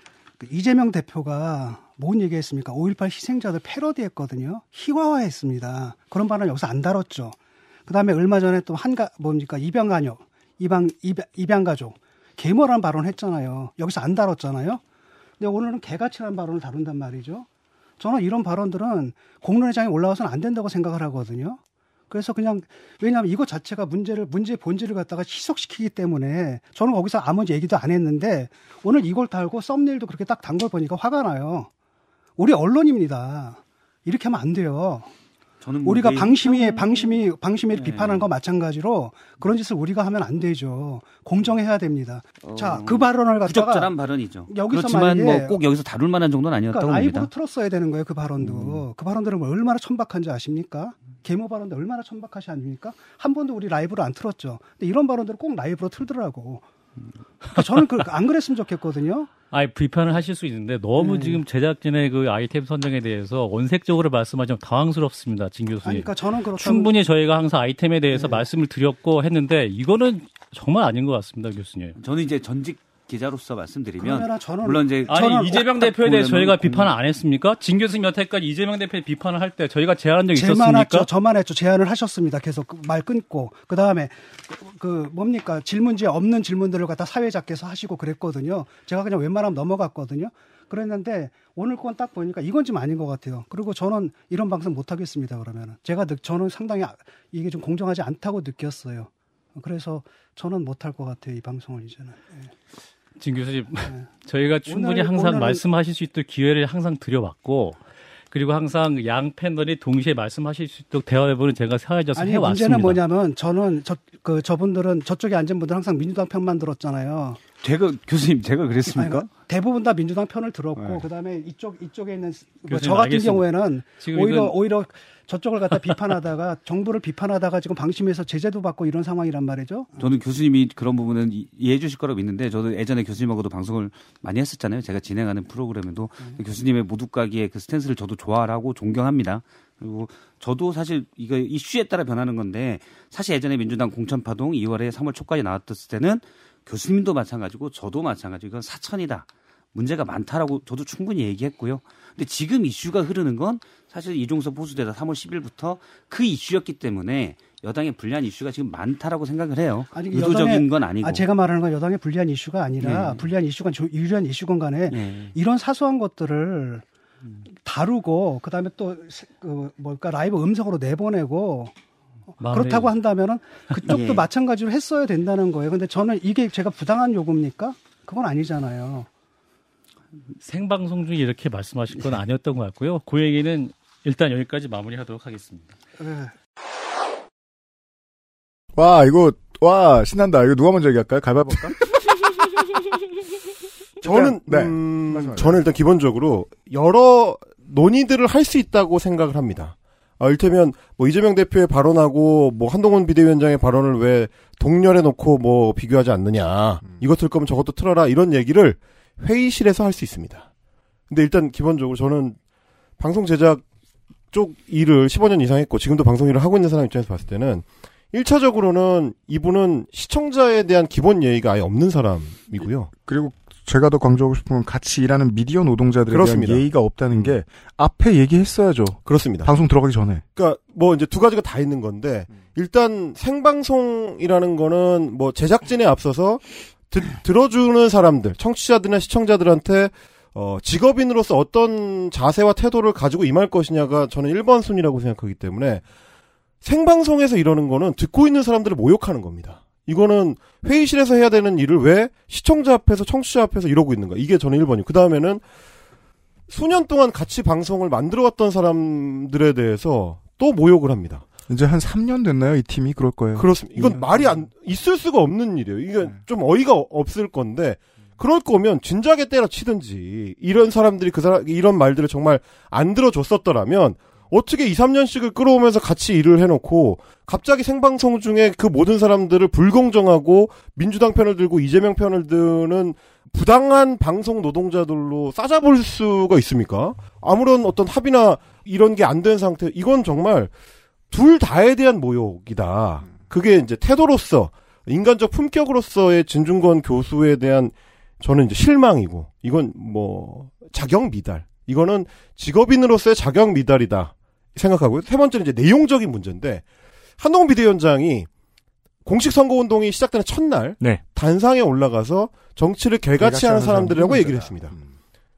이재명 대표가 뭔 얘기했습니까? 오일팔 희생자들 패러디했거든요. 희화화했습니다. 그런 발언 여기서 안 다뤘죠. 그다음에 얼마 전에 또 한가 뭡니까 입양가족, 입양 입양, 입양가족 계모라는 발언 했잖아요. 여기서 안 다뤘잖아요. 근데 오늘은 개같이라는 발언을 다룬단 말이죠. 저는 이런 발언들은 공론회장에 올라와서는 안 된다고 생각을 하거든요. 그래서 그냥 왜냐하면 이거 자체가 문제를 문제의 본질을 갖다가 희석시키기 때문에 저는 거기서 아무 얘기도 안 했는데 오늘 이걸 달고 썸네일도 그렇게 딱 단 걸 보니까 화가 나요. 우리 언론입니다. 이렇게 하면 안 돼요. 저는 뭐 우리가 내... 방심위에 방심위 방심위를 네. 비판하는 거 마찬가지로 그런 짓을 우리가 하면 안 되죠. 공정해야 됩니다. 어... 자, 그 발언을 갖다가 부적절한 발언이죠. 여기서 그렇지만 뭐 꼭 여기서 다룰 만한 정도는 아니었다고 그러니까 봅니다. 라이브로 틀었어야 되는 거예요. 그 발언도. 음. 그 발언들은 뭐 얼마나 천박한지 아십니까? 계모 발언도 얼마나 천박하시 아닙니까? 한 번도 우리 라이브로 안 틀었죠. 근데 이런 발언들을 꼭 라이브로 틀더라고. 그러니까 저는 그 안 그랬으면 좋겠거든요. 아니, 비판을 하실 수 있는데 너무 네. 지금 제작진의 그 아이템 선정에 대해서 원색적으로 말씀하시면 당황스럽습니다, 진 교수님. 아니, 그러니까 저는 그렇다면... 충분히 저희가 항상 아이템에 대해서 네. 말씀을 드렸고 했는데 이거는 정말 아닌 것 같습니다, 교수님. 저는 이제 전직 기자로서 말씀드리면 저는, 물론 이제 아니 저는 이재명 대표에 대해 저희가 비판을 안 했습니까? 진 교수님 여태까지 이재명 대표의 비판을 할 때 저희가 제안한 적 있었습니까? 했죠. 저만 했죠. 제안을 하셨습니다. 계속 말 끊고 그 다음에 그, 그 뭡니까 질문지에 없는 질문들을 갖다 사회자께서 하시고 그랬거든요. 제가 그냥 웬만하면 넘어갔거든요. 그랬는데 오늘 건 딱 보니까 이건 좀 아닌 것 같아요. 그리고 저는 이런 방송 못 하겠습니다. 그러면은 제가 저는 상당히 이게 좀 공정하지 않다고 느꼈어요. 그래서 저는 못 할 것 같아요. 이 방송을 이제는. 네. 진 교수님, 네. 저희가 충분히 오늘, 항상 오늘은... 말씀하실 수 있도록 기회를 항상 드려왔고, 그리고 항상 양 패널이 동시에 말씀하실 수 있도록 대화해보는 제가 사회자서 해왔습니다. 문제는 뭐냐면 저는 저, 그 저분들은 저쪽에 앉은 분들은 항상 민주당 편만 들었잖아요. 제가 교수님 제가 그랬습니까? 아니, 대부분 다 민주당 편을 들었고 네. 그다음에 이쪽 이쪽에 있는 뭐 저 같은 알겠습니다. 경우에는 오히려 이건... 오히려 저쪽을 갖다 비판하다가 정부를 비판하다가 지금 방심해서 제재도 받고 이런 상황이란 말이죠. 저는 교수님이 그런 부분은 이해해 주실 거라고 믿는데 저도 예전에 교수님하고도 방송을 많이 했었잖아요. 제가 진행하는 프로그램에도 음. 교수님의 모두가기의 그 스탠스를 저도 좋아하고 존경합니다. 그리고 저도 사실 이거 이슈에 따라 변하는 건데 사실 예전에 민주당 공천파동 이월에 삼월 초까지 나왔을 때는 교수님도 마찬가지고 저도 마찬가지고 이건 사천이다. 문제가 많다라고 저도 충분히 얘기했고요. 근데 지금 이슈가 흐르는 건 사실 이종섭 보수대사 삼월 십일부터 그 이슈였기 때문에 여당의 불리한 이슈가 지금 많다라고 생각을 해요. 아니, 의도적인 여당의, 건 아니고. 아, 제가 말하는 건 여당의 불리한 이슈가 아니라 네. 불리한 이슈건 유리한 이슈건 간에 네. 이런 사소한 것들을 다루고 그다음에 또 그 뭘까 라이브 음성으로 내보내고 그렇다고 한다면은 그쪽도 예. 마찬가지로 했어야 된다는 거예요. 근데 저는 이게 제가 부당한 요구입니까? 그건 아니잖아요. 생방송 중에 이렇게 말씀하신 건 아니었던 것 같고요. 그 얘기는 일단 여기까지 마무리하도록 하겠습니다. 네. 와 이거 와 신난다. 이거 누가 먼저 얘기할까요? 가위바위보 할까? 저는 네. 음, 저는 일단 기본적으로 여러 논의들을 할 수 있다고 생각을 합니다. 아, 일테면 뭐 이재명 대표의 발언하고 뭐 한동훈 비대위원장의 발언을 왜 동렬해 놓고 뭐 비교하지 않느냐. 음. 이거 틀 거면 저것도 틀어라. 이런 얘기를 회의실에서 할 수 있습니다. 근데 일단 기본적으로 저는 방송 제작 쪽 일을 십오 년 이상 했고 지금도 방송 일을 하고 있는 사람 입장에서 봤을 때는 일 차적으로는 이분은 시청자에 대한 기본 예의가 아예 없는 사람이고요. 그리고 제가 더 강조하고 싶은 건 같이 일하는 미디어 노동자들에 그렇습니다. 대한 예의가 없다는 게 앞에 얘기했어야죠. 그렇습니다. 방송 들어가기 전에. 그러니까 뭐 이제 두 가지가 다 있는 건데 일단 생방송이라는 거는 뭐 제작진에 앞서서 드, 들어주는 사람들, 청취자들이나 시청자들한테 어, 직업인으로서 어떤 자세와 태도를 가지고 임할 것이냐가 저는 일 번 순위라고 생각하기 때문에 생방송에서 이러는 거는 듣고 있는 사람들을 모욕하는 겁니다. 이거는 회의실에서 해야 되는 일을 왜 시청자 앞에서 청취자 앞에서 이러고 있는가. 이게 저는 일 번이고 그 다음에는 수년 동안 같이 방송을 만들어왔던 사람들에 대해서 또 모욕을 합니다. 이제 한 삼 년 됐나요? 이 팀이 그럴 거예요. 그렇습니다. 이건 말이 안 있을 수가 없는 일이에요. 이게 네. 좀 어이가 없을 건데 그럴 거면 진작에 때려치든지 이런 사람들이 그 사람 이런 말들을 정말 안 들어줬었더라면 어떻게 이, 삼 년씩을 끌어오면서 같이 일을 해놓고 갑자기 생방송 중에 그 모든 사람들을 불공정하고 민주당 편을 들고 이재명 편을 드는 부당한 방송 노동자들로 싸잡을 수가 있습니까? 아무런 어떤 합의나 이런 게 안 된 상태, 이건 정말 둘 다에 대한 모욕이다. 그게 이제 태도로서, 인간적 품격으로서의 진중권 교수에 대한 저는 이제 실망이고, 이건 뭐, 자격 미달. 이거는 직업인으로서의 자격 미달이다. 생각하고요. 세 번째는 이제 내용적인 문제인데, 한동훈 비대위원장이 공식 선거운동이 시작되는 첫날, 네. 단상에 올라가서 정치를 개같이 하는 사람들이라고 얘기를 했습니다. 음.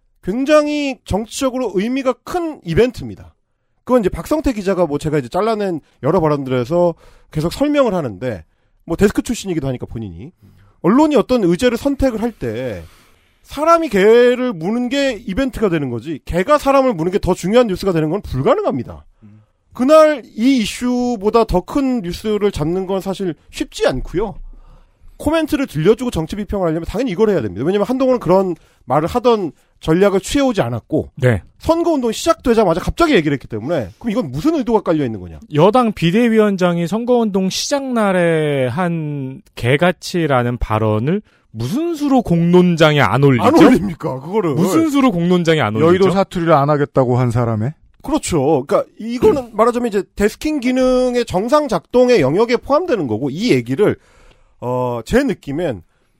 굉장히 정치적으로 의미가 큰 이벤트입니다. 그건 이제 박성태 기자가 뭐 제가 이제 잘라낸 여러 발언들에서 계속 설명을 하는데, 뭐 데스크 출신이기도 하니까 본인이. 언론이 어떤 의제를 선택을 할 때, 사람이 개를 무는 게 이벤트가 되는 거지, 개가 사람을 무는 게 더 중요한 뉴스가 되는 건 불가능합니다. 음. 그날 이 이슈보다 더 큰 뉴스를 잡는 건 사실 쉽지 않고요. 코멘트를 들려주고 정치 비평을 하려면 당연히 이걸 해야 됩니다. 왜냐면 한동훈은 그런 말을 하던 전략을 취해오지 않았고, 네. 선거운동이 시작되자마자 갑자기 얘기를 했기 때문에, 그럼 이건 무슨 의도가 깔려 있는 거냐? 여당 비대위원장이 선거운동 시작날에 한 개같이라는 발언을 무슨 수로 공론장에 안 올리죠? 안 올립니까? 그거를. 무슨 수로 공론장에 안 올리죠? 여의도 사투리를 안 하겠다고 한 사람의? 그렇죠. 그러니까 이거는 말하자면 이제 데스킹 기능의 정상 작동의 영역에 포함되는 거고, 이 얘기를 어, 제 느낌엔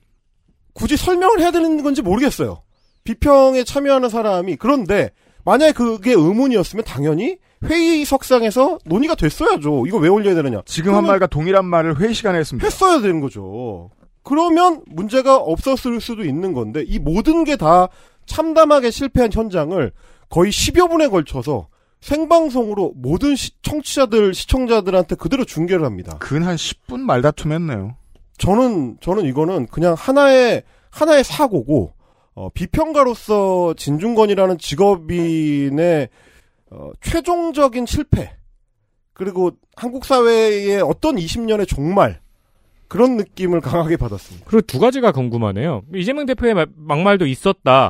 굳이 설명을 해야 되는 건지 모르겠어요. 비평에 참여하는 사람이. 그런데 만약에 그게 의문이었으면 당연히 회의석상에서 논의가 됐어야죠. 이거 왜 올려야 되느냐. 지금 한 말과 동일한 말을 회의 시간에 했습니다. 했어야 되는 거죠. 그러면 문제가 없었을 수도 있는 건데, 이 모든 게 다 참담하게 실패한 현장을 거의 십여 분에 걸쳐서 생방송으로 모든 시, 청취자들, 시청자들한테 그대로 중계를 합니다. 근 한 십 분 말다툼했네요. 저는, 저는 이거는 그냥 하나의, 하나의 사고고, 어, 비평가로서 진중권이라는 직업인의, 어, 최종적인 실패, 그리고 한국 사회의 어떤 이십 년의 종말, 그런 느낌을 강하게 받았습니다. 그리고 두 가지가 궁금하네요. 이재명 대표의 막말도 있었다를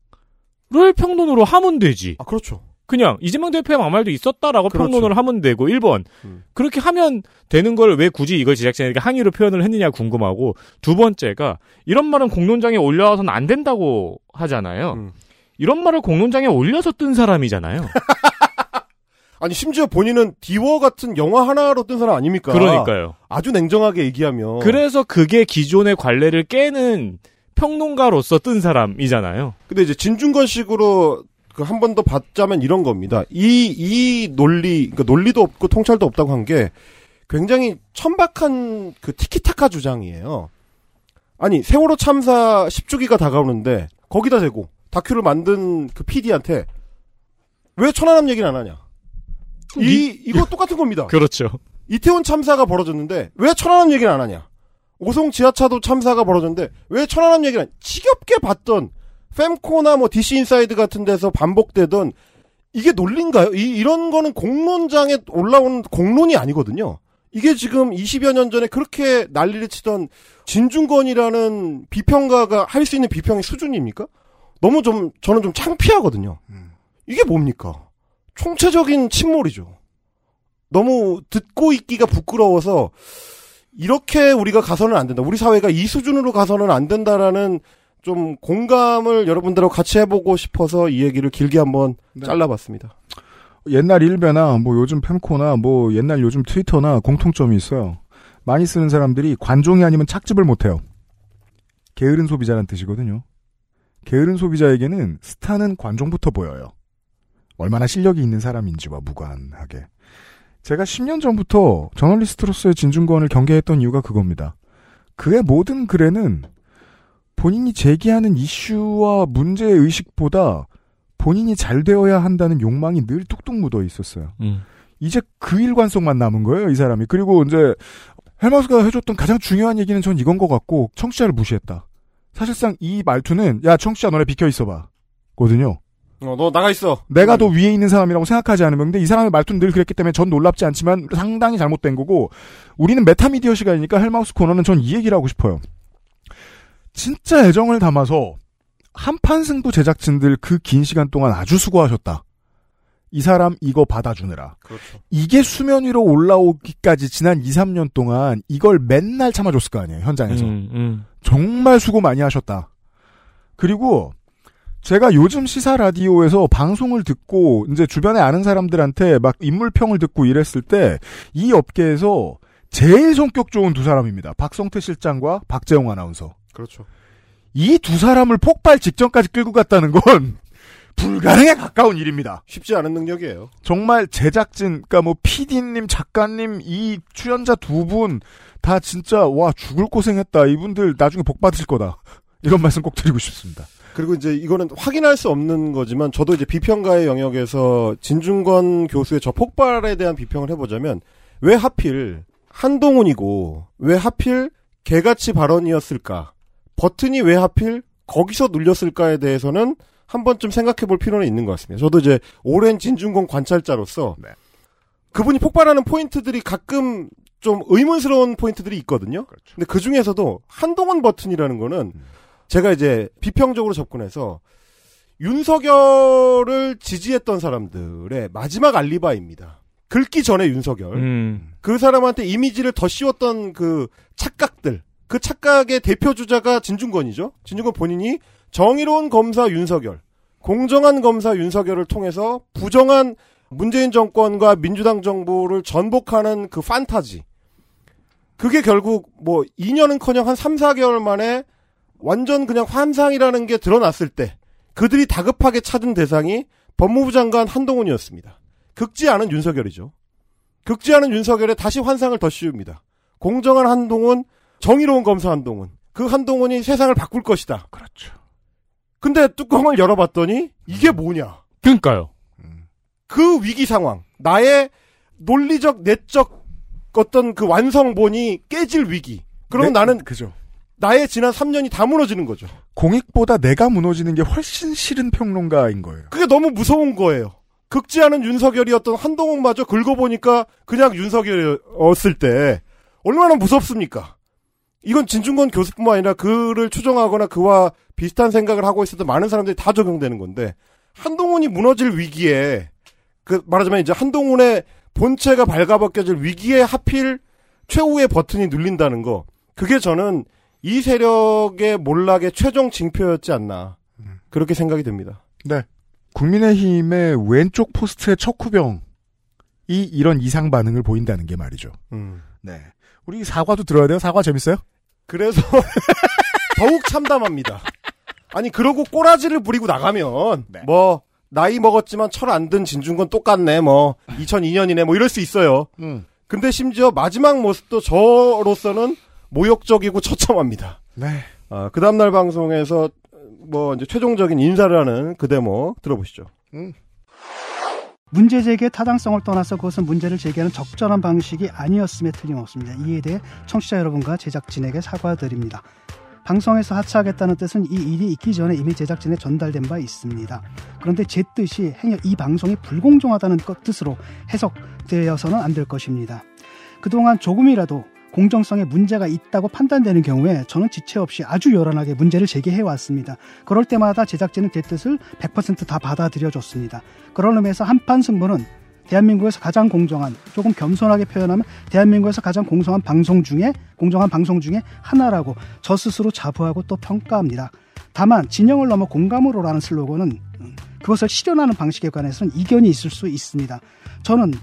평론으로 하면 되지. 아, 그렇죠. 그냥 이재명 대표의 막말도 있었다라고 그렇죠. 평론을 하면 되고, 일 번 음. 그렇게 하면 되는 걸 왜 굳이 이걸 제작진에게 항의로 표현을 했느냐 궁금하고, 두 번째가 이런 말은 공론장에 올려서는 안 된다고 하잖아요. 음. 이런 말을 공론장에 올려서 뜬 사람이잖아요. 아니 심지어 본인은 디워 같은 영화 하나로 뜬 사람 아닙니까? 그러니까요. 아주 냉정하게 얘기하면. 그래서 그게 기존의 관례를 깨는 평론가로서 뜬 사람이잖아요. 근데 이제 진중권식으로 그 한 번 더 받자면 이런 겁니다. 이, 이 논리, 그러니까 논리도 없고 통찰도 없다고 한 게 굉장히 천박한 그 티키타카 주장이에요. 아니, 세월호 참사 십 주기가 다가오는데 거기다 대고 다큐를 만든 그 피디한테 왜 천안함 얘기는 안 하냐? 이, 이거 똑같은 겁니다. 그렇죠. 이태원 참사가 벌어졌는데 왜 천안함 얘기는 안 하냐? 오송 지하차도 참사가 벌어졌는데 왜 천안함 얘기는 안 하냐? 지겹게 봤던 fem코나 뭐 디씨 인사이드 같은 데서 반복되던 이게 논리인가요? 이, 이런 거는 공론장에 올라온 공론이 아니거든요. 이게 지금 이십여 년 전에 그렇게 난리를 치던 진중권이라는 비평가가 할 수 있는 비평의 수준입니까? 너무 좀, 저는 좀 창피하거든요. 이게 뭡니까? 총체적인 침몰이죠. 너무 듣고 있기가 부끄러워서 이렇게 우리가 가서는 안 된다. 우리 사회가 이 수준으로 가서는 안 된다라는 좀 공감을 여러분들하고 같이 해보고 싶어서 이 얘기를 길게 한번 네. 잘라봤습니다. 옛날 일베나 뭐 요즘 펜코나 뭐 옛날 요즘 트위터나 공통점이 있어요. 많이 쓰는 사람들이 관종이 아니면 착즙을 못해요. 게으른 소비자란 뜻이거든요. 게으른 소비자에게는 스타는 관종부터 보여요. 얼마나 실력이 있는 사람인지와 무관하게. 제가 십 년 전부터 저널리스트로서의 진중권을 경계했던 이유가 그겁니다. 그의 모든 글에는 본인이 제기하는 이슈와 문제의식보다 본인이 잘 되어야 한다는 욕망이 늘 뚝뚝 묻어 있었어요. 음. 이제 그 일관성만 남은 거예요, 이 사람이. 그리고 이제 헬마우스가 해줬던 가장 중요한 얘기는 전 이건 것 같고 청취자를 무시했다. 사실상 이 말투는 야 청취자 너네 비켜 있어봐 거든요. 어, 너 나가 있어. 내가 더 위에 있는 사람이라고 생각하지 않으면 근데 이 사람의 말투는 늘 그랬기 때문에 전 놀랍지 않지만 상당히 잘못된 거고 우리는 메타미디어 시간이니까 헬마우스 코너는 전 이 얘기를 하고 싶어요. 진짜 애정을 담아서 한판승부 제작진들 그 긴 시간 동안 아주 수고하셨다. 이 사람 이거 받아주느라. 그렇죠. 이게 수면 위로 올라오기까지 지난 이, 삼 년 동안 이걸 맨날 참아줬을 거 아니에요. 현장에서. 음, 음. 정말 수고 많이 하셨다. 그리고 제가 요즘 시사 라디오에서 방송을 듣고 이제 주변에 아는 사람들한테 막 인물평을 듣고 이랬을 때 이 업계에서 제일 성격 좋은 두 사람입니다. 박성태 실장과 박재홍 아나운서. 그렇죠. 이 두 사람을 폭발 직전까지 끌고 갔다는 건 불가능에 가까운 일입니다. 쉽지 않은 능력이에요. 정말 제작진, 그러니까 뭐 피디님, 작가님, 이 출연자 두 분 다 진짜 와 죽을 고생했다. 이분들 나중에 복 받으실 거다. 이런 말씀 꼭 드리고 싶습니다. 그리고 이제 이거는 확인할 수 없는 거지만 저도 이제 비평가의 영역에서 진중권 교수의 저 폭발에 대한 비평을 해보자면 왜 하필 한동훈이고 왜 하필 개같이 발언이었을까? 버튼이 왜 하필 거기서 눌렸을까에 대해서는 한 번쯤 생각해 볼 필요는 있는 것 같습니다. 저도 이제 오랜 진중권 관찰자로서 네. 그분이 폭발하는 포인트들이 가끔 좀 의문스러운 포인트들이 있거든요. 그렇죠. 근데 그 중에서도 한동훈 버튼이라는 거는 음. 제가 이제 비평적으로 접근해서 윤석열을 지지했던 사람들의 마지막 알리바이입니다. 긁기 전에 윤석열. 음. 그 사람한테 이미지를 더 씌웠던 그 착각들. 그 착각의 대표 주자가 진중권이죠. 진중권 본인이 정의로운 검사 윤석열, 공정한 검사 윤석열을 통해서 부정한 문재인 정권과 민주당 정부를 전복하는 그 판타지. 그게 결국 뭐 이 년은커녕 한 삼, 사 개월 만에 완전 그냥 환상이라는 게 드러났을 때 그들이 다급하게 찾은 대상이 법무부 장관 한동훈이었습니다. 긁지 않은 윤석열이죠. 긁지 않은 윤석열에 다시 환상을 더 씌웁니다. 공정한 한동훈, 정의로운 검사 한동훈. 그 한동훈이 세상을 바꿀 것이다. 그렇죠. 근데 뚜껑을 열어봤더니 이게 뭐냐. 그러니까요. 그 위기 상황. 나의 논리적, 내적 어떤 그 완성본이 깨질 위기. 그러면 네, 나는 그죠. 나의 지난 삼 년이 다 무너지는 거죠. 공익보다 내가 무너지는 게 훨씬 싫은 평론가인 거예요. 그게 너무 무서운 거예요. 긁지 않은 윤석열이었던 한동훈마저 긁어보니까 그냥 윤석열이었을 때 얼마나 무섭습니까? 이건 진중권 교수뿐만 아니라 그를 추종하거나 그와 비슷한 생각을 하고 있었던 많은 사람들이 다 적용되는 건데 한동훈이 무너질 위기에 그 말하자면 이제 한동훈의 본체가 발가벗겨질 위기에 하필 최후의 버튼이 눌린다는 거 그게 저는 이 세력의 몰락의 최종 징표였지 않나 그렇게 생각이 됩니다. 네. 국민의힘의 왼쪽 포스트의 척후병이 이런 이상 반응을 보인다는 게 말이죠. 음. 네. 우리 사과도 들어야 돼요? 사과 재밌어요? 그래서 더욱 참담합니다. 아니 그러고 꼬라지를 부리고 나가면 네. 뭐 나이 먹었지만 철 안 든 진중권 똑같네 뭐 이천이 년이네 뭐 이럴 수 있어요. 음. 근데 심지어 마지막 모습도 저로서는 모욕적이고 처참합니다. 네. 아, 그 다음날 방송에서 뭐 이제 최종적인 인사를 하는 그 대목 들어보시죠. 음. 문제 제기의 타당성을 떠나서 그것은 문제를 제기하는 적절한 방식이 아니었음에 틀림없습니다. 이에 대해 청취자 여러분과 제작진에게 사과드립니다. 방송에서 하차하겠다는 뜻은 이 일이 있기 전에 이미 제작진에 전달된 바 있습니다. 그런데 제 뜻이 행여 이 방송이 불공정하다는 것 뜻으로 해석되어서는 안 될 것입니다. 그동안 조금이라도 공정성에 문제가 있다고 판단되는 경우에 저는 지체 없이 아주 요란하게 문제를 제기해왔습니다. 그럴 때마다 제작진은 제 뜻을 백 퍼센트 다 받아들여줬습니다. 그런 의미에서 한판 승부는 대한민국에서 가장 공정한, 조금 겸손하게 표현하면 대한민국에서 가장 공정한 방송 중에 공정한 방송 중에 하나라고 저 스스로 자부하고 또 평가합니다. 다만 진영을 넘어 공감으로라는 슬로건은 그것을 실현하는 방식에 관해서는 이견이 있을 수 있습니다. 저는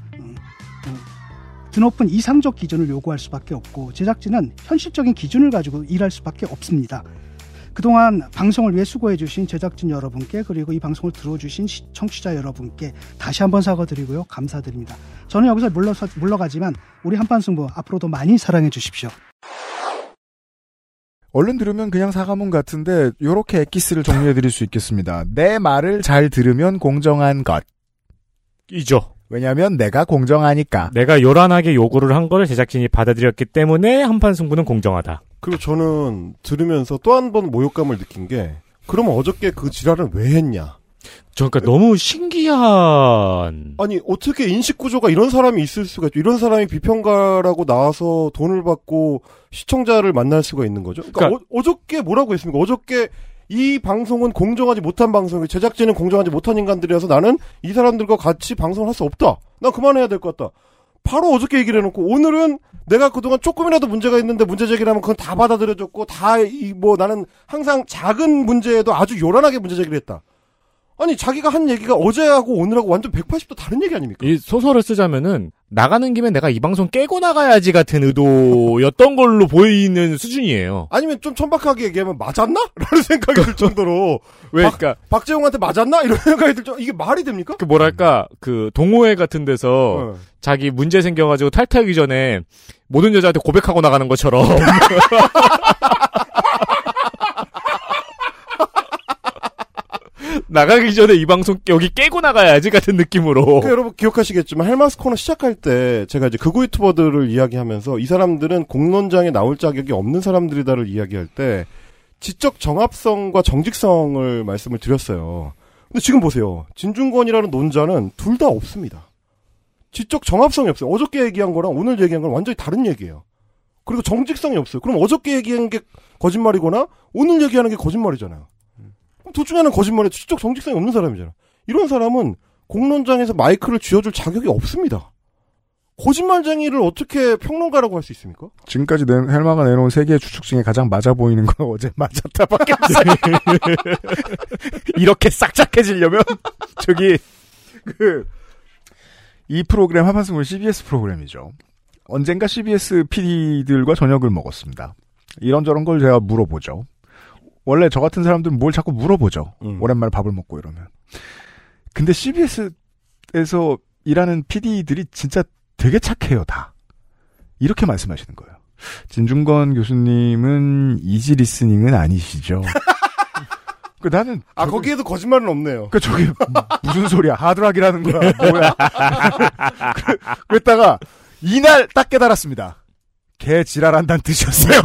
드높은 이상적 기준을 요구할 수밖에 없고 제작진은 현실적인 기준을 가지고 일할 수밖에 없습니다. 그동안 방송을 위해 수고해 주신 제작진 여러분께 그리고 이 방송을 들어주신 청취자 여러분께 다시 한번 사과드리고요. 감사드립니다. 저는 여기서 물러서, 물러가지만 우리 한판승부 앞으로도 많이 사랑해 주십시오. 얼른 들으면 그냥 사과문 같은데 이렇게 엑기스를 정리해드릴 수 있겠습니다. 내 말을 잘 들으면 공정한 것. 이죠. 왜냐하면 내가 공정하니까. 내가 요란하게 요구를 한 거를 제작진이 받아들였기 때문에 한판 승부는 공정하다. 그리고 저는 들으면서 또 한 번 모욕감을 느낀 게 그러면 어저께 그 지랄을 왜 했냐. 저 그러니까 너무 신기한. 아니 어떻게 인식구조가 이런 사람이 있을 수가 있죠. 이런 사람이 비평가라고 나와서 돈을 받고 시청자를 만날 수가 있는 거죠. 그러니까, 그러니까 어, 어저께 뭐라고 했습니까? 어저께 이 방송은 공정하지 못한 방송이 제작진은 공정하지 못한 인간들이라서 나는 이 사람들과 같이 방송을 할 수 없다. 난 그만해야 될 것 같다. 바로 어저께 얘기를 해놓고 오늘은 내가 그동안 조금이라도 문제가 있는데 문제 제기를 하면 그건 다 받아들여줬고 다 이 뭐 나는 항상 작은 문제에도 아주 요란하게 문제 제기를 했다. 아니 자기가 한 얘기가 어제하고 오늘하고 완전 백팔십 도 다른 얘기 아닙니까? 이 소설을 쓰자면은 나가는 김에 내가 이 방송 깨고 나가야지 같은 의도였던 걸로 보이는 수준이에요. 아니면 좀 천박하게 얘기하면 맞았나? 라는 생각이 들 정도로 왜 박, 그러니까 박재홍한테 맞았나? 이런 생각이 들 정도. 이게 말이 됩니까? 그 뭐랄까 그 동호회 같은 데서 네. 자기 문제 생겨가지고 탈퇴하기 전에 모든 여자한테 고백하고 나가는 것처럼 나가기 전에 이 방송 여기 깨고 나가야지 같은 느낌으로. 그러니까 여러분 기억하시겠지만 헬마스 코너 시작할 때 제가 이제 극우 유튜버들을 이야기하면서 이 사람들은 공론장에 나올 자격이 없는 사람들이다를 이야기할 때 지적 정합성과 정직성을 말씀을 드렸어요. 근데 지금 보세요. 진중권이라는 논자는 둘 다 없습니다. 지적 정합성이 없어요. 어저께 얘기한 거랑 오늘 얘기한 건 완전히 다른 얘기예요. 그리고 정직성이 없어요. 그럼 어저께 얘기한 게 거짓말이거나 오늘 얘기하는 게 거짓말이잖아요. 둘 중에 하나는 거짓말에 지적 정직성이 없는 사람이잖아. 이런 사람은 공론장에서 마이크를 쥐어줄 자격이 없습니다. 거짓말쟁이를 어떻게 평론가라고 할 수 있습니까? 지금까지 내, 헬마가 내놓은 세 개의 추측 중에 가장 맞아 보이는 건 어제 맞았다밖에 없어요. 이렇게 싹싹해지려면 저기 그 이 프로그램 한판승부 씨비에스 프로그램이죠. 언젠가 씨비에스 피디들과 저녁을 먹었습니다. 이런저런 걸 제가 물어보죠. 원래 저 같은 사람들은 뭘 자꾸 물어보죠. 음. 오랜만에 밥을 먹고 이러면. 근데 씨비에스에서 일하는 피디들이 진짜 되게 착해요, 다. 이렇게 말씀하시는 거예요. 진중권 교수님은 이지 리스닝은 아니시죠? 그 나는 아 저기, 거기에도 거짓말은 없네요. 그 저기 무슨 소리야? 하드락이라는 거야. 뭐야? 그, 그랬다가 이날 딱 깨달았습니다. 개 지랄한다는 뜻이었어요.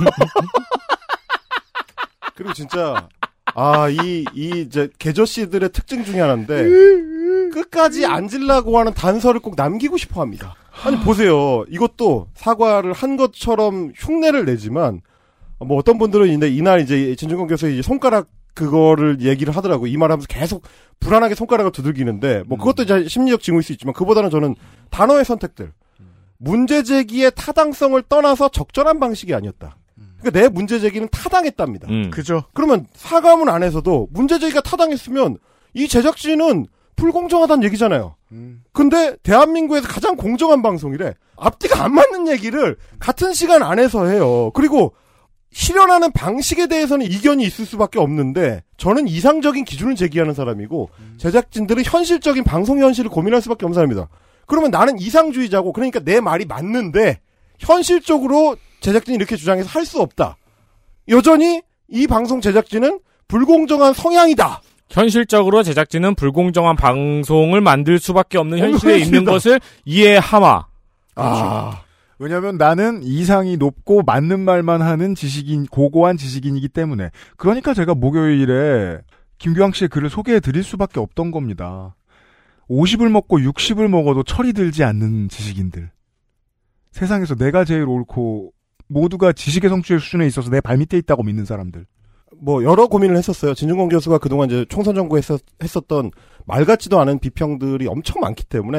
그리고 진짜 아 이 이 이제 개저씨들의 특징 중에 하나인데 끝까지 앉으려고 하는 단서를 꼭 남기고 싶어합니다. 아니 보세요. 이것도 사과를 한 것처럼 흉내를 내지만 뭐 어떤 분들은 이제 이날 이제 진중권 교수의 이제 손가락 그거를 얘기를 하더라고. 이 말하면서 계속 불안하게 손가락을 두들기는데 뭐 그것도 이제 심리적 징후일 수 있지만 그보다는 저는 단어의 선택들 문제 제기의 타당성을 떠나서 적절한 방식이 아니었다. 그러니까 내 문제 제기는 타당했답니다. 음. 그죠. 그러면 사과문 안에서도 문제 제기가 타당했으면 이 제작진은 불공정하다는 얘기잖아요. 음. 근데 대한민국에서 가장 공정한 방송이래. 앞뒤가 안 맞는 얘기를 같은 시간 안에서 해요. 그리고 실현하는 방식에 대해서는 이견이 있을 수밖에 없는데 저는 이상적인 기준을 제기하는 사람이고 음. 제작진들은 현실적인 방송 현실을 고민할 수밖에 없는 사람이다. 그러면 나는 이상주의자고 그러니까 내 말이 맞는데 현실적으로 제작진이 이렇게 주장해서 할 수 없다. 여전히 이 방송 제작진은 불공정한 성향이다. 현실적으로 제작진은 불공정한 방송을 만들 수밖에 없는 현실에 있는 것을 이해하마. 아, 왜냐하면 나는 이상이 높고 맞는 말만 하는 지식인, 고고한 지식인이기 때문에. 그러니까 제가 목요일에 김규황 씨의 글을 소개해드릴 수밖에 없던 겁니다. 오십을 먹고 육십을 먹어도 철이 들지 않는 지식인들. 세상에서 내가 제일 옳고 모두가 지식의 성취의 수준에 있어서 내 발밑에 있다고 믿는 사람들. 뭐 여러 고민을 했었어요. 진중권 교수가 그동안 이제 총선 정부 했었, 했었던 말 같지도 않은 비평들이 엄청 많기 때문에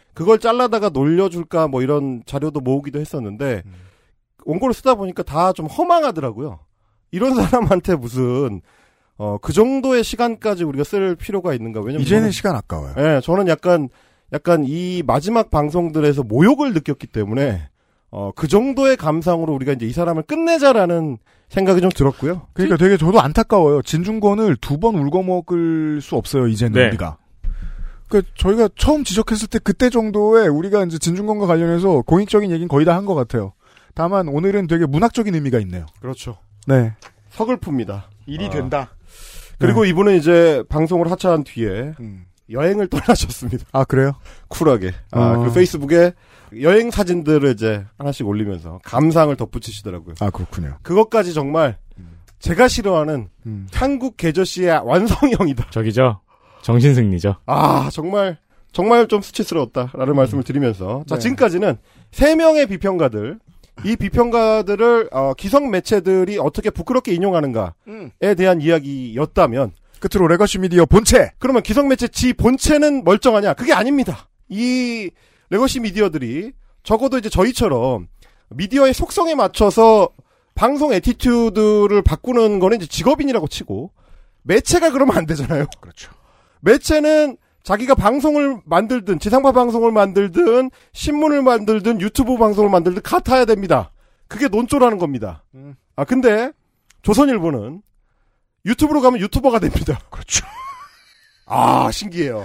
그걸 잘라다가 놀려줄까 뭐 이런 자료도 모으기도 했었는데 음. 원고를 쓰다 보니까 다 좀 허망하더라고요. 이런 사람한테 무슨 어, 그 정도의 시간까지 우리가 쓸 필요가 있는가? 왜냐면 이제는 저는, 시간 아까워요. 예, 네, 저는 약간 약간 이 마지막 방송들에서 모욕을 느꼈기 때문에 어, 그 정도의 감상으로 우리가 이제 이 사람을 끝내자라는 생각이 좀 들었고요. 그러니까 되게 저도 안타까워요. 진중권을 두 번 울거먹을 수 없어요. 이제는 네. 우리가. 그 저희가 처음 지적했을 때 그때 정도에 우리가 이제 진중권과 관련해서 공익적인 얘기는 거의 다 한 것 같아요. 다만 오늘은 되게 문학적인 의미가 있네요. 그렇죠. 네. 서글픕니다. 일이 아. 된다. 그리고 네. 이분은 이제 방송을 하차한 뒤에 음. 여행을 떠나셨습니다. 아, 그래요? 쿨하게. 아, 어. 그리고 페이스북에 여행 사진들을 이제 하나씩 올리면서 감상을 덧붙이시더라고요. 아, 그렇군요. 그것까지 정말 제가 싫어하는 음. 한국 계저씨의 완성형이다. 저기죠. 정신승리죠. 아, 정말, 정말 좀 수치스러웠다라는 음. 말씀을 드리면서. 자, 네. 지금까지는 세 명의 비평가들, 이 비평가들을, 어, 기성 매체들이 어떻게 부끄럽게 인용하는가에 음. 대한 이야기였다면, 끝으로 레거시 미디어 본체! 그러면 기성 매체 지 본체는 멀쩡하냐? 그게 아닙니다. 이 레거시 미디어들이 적어도 이제 저희처럼 미디어의 속성에 맞춰서 방송 애티튜드를 바꾸는 거는 이제 직업인이라고 치고, 매체가 그러면 안 되잖아요. 그렇죠. 매체는 자기가 방송을 만들든 지상파 방송을 만들든 신문을 만들든 유튜브 방송을 만들든 같아야 됩니다. 그게 논조라는 겁니다. 음. 아 근데 조선일보는 유튜브로 가면 유튜버가 됩니다. 그렇죠. 아 신기해요.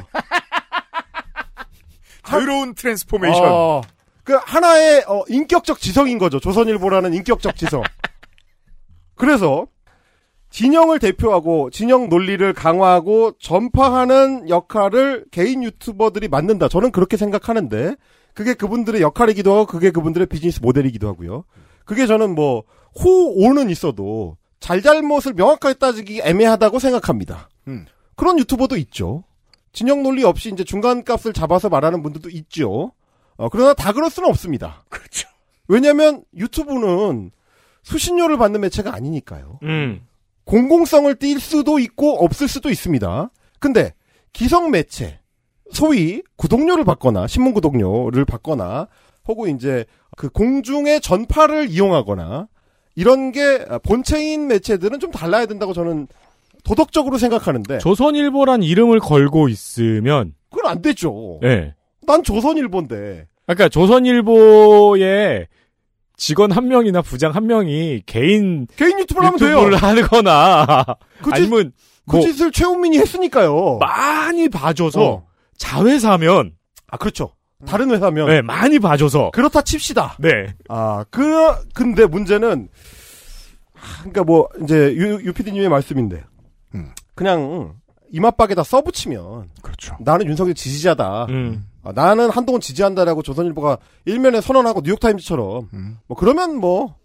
자유로운 트랜스포메이션. 어, 그 하나의 어, 인격적 지성인 거죠. 조선일보라는 인격적 지성. 그래서 진영을 대표하고 진영 논리를 강화하고 전파하는 역할을 개인 유튜버들이 맡는다. 저는 그렇게 생각하는데 그게 그분들의 역할이기도 하고 그게 그분들의 비즈니스 모델이기도 하고요. 그게 저는 뭐 호오는 있어도 잘잘못을 명확하게 따지기 애매하다고 생각합니다. 음. 그런 유튜버도 있죠. 진영 논리 없이 이제 중간값을 잡아서 말하는 분들도 있죠. 어, 그러나 다 그럴 수는 없습니다. 그렇죠. 왜냐하면 유튜브는 수신료를 받는 매체가 아니니까요. 음. 공공성을 띌 수도 있고 없을 수도 있습니다. 근데 기성 매체, 소위 구독료를 받거나 신문 구독료를 받거나 혹은 이제 그 공중의 전파를 이용하거나 이런 게 본체인 매체들은 좀 달라야 된다고 저는 도덕적으로 생각하는데 조선일보란 이름을 걸고 있으면 그건 안 되죠. 네. 난 조선일보인데. 그러니까 조선일보의 직원 한 명이나 부장 한 명이 개인 개인 유튜브를 하면 돼요. 유튜브를 하거나 그 아니면 그 뭐 짓을 최우민이 했으니까요. 많이 봐줘서 어. 자회사면 아 그렇죠. 다른 회사면 네, 많이 봐줘서 그렇다 칩시다. 네. 아, 그 근데 문제는 그러니까 뭐 이제 유 유피디님의 말씀인데 음. 그냥 이맛박에다 써붙이면 그렇죠. 나는 윤석열 지지자다. 음. 아, 나는 한동훈 지지한다라고 조선일보가 일면에 선언하고 뉴욕타임즈처럼 음. 뭐 그러면 뭐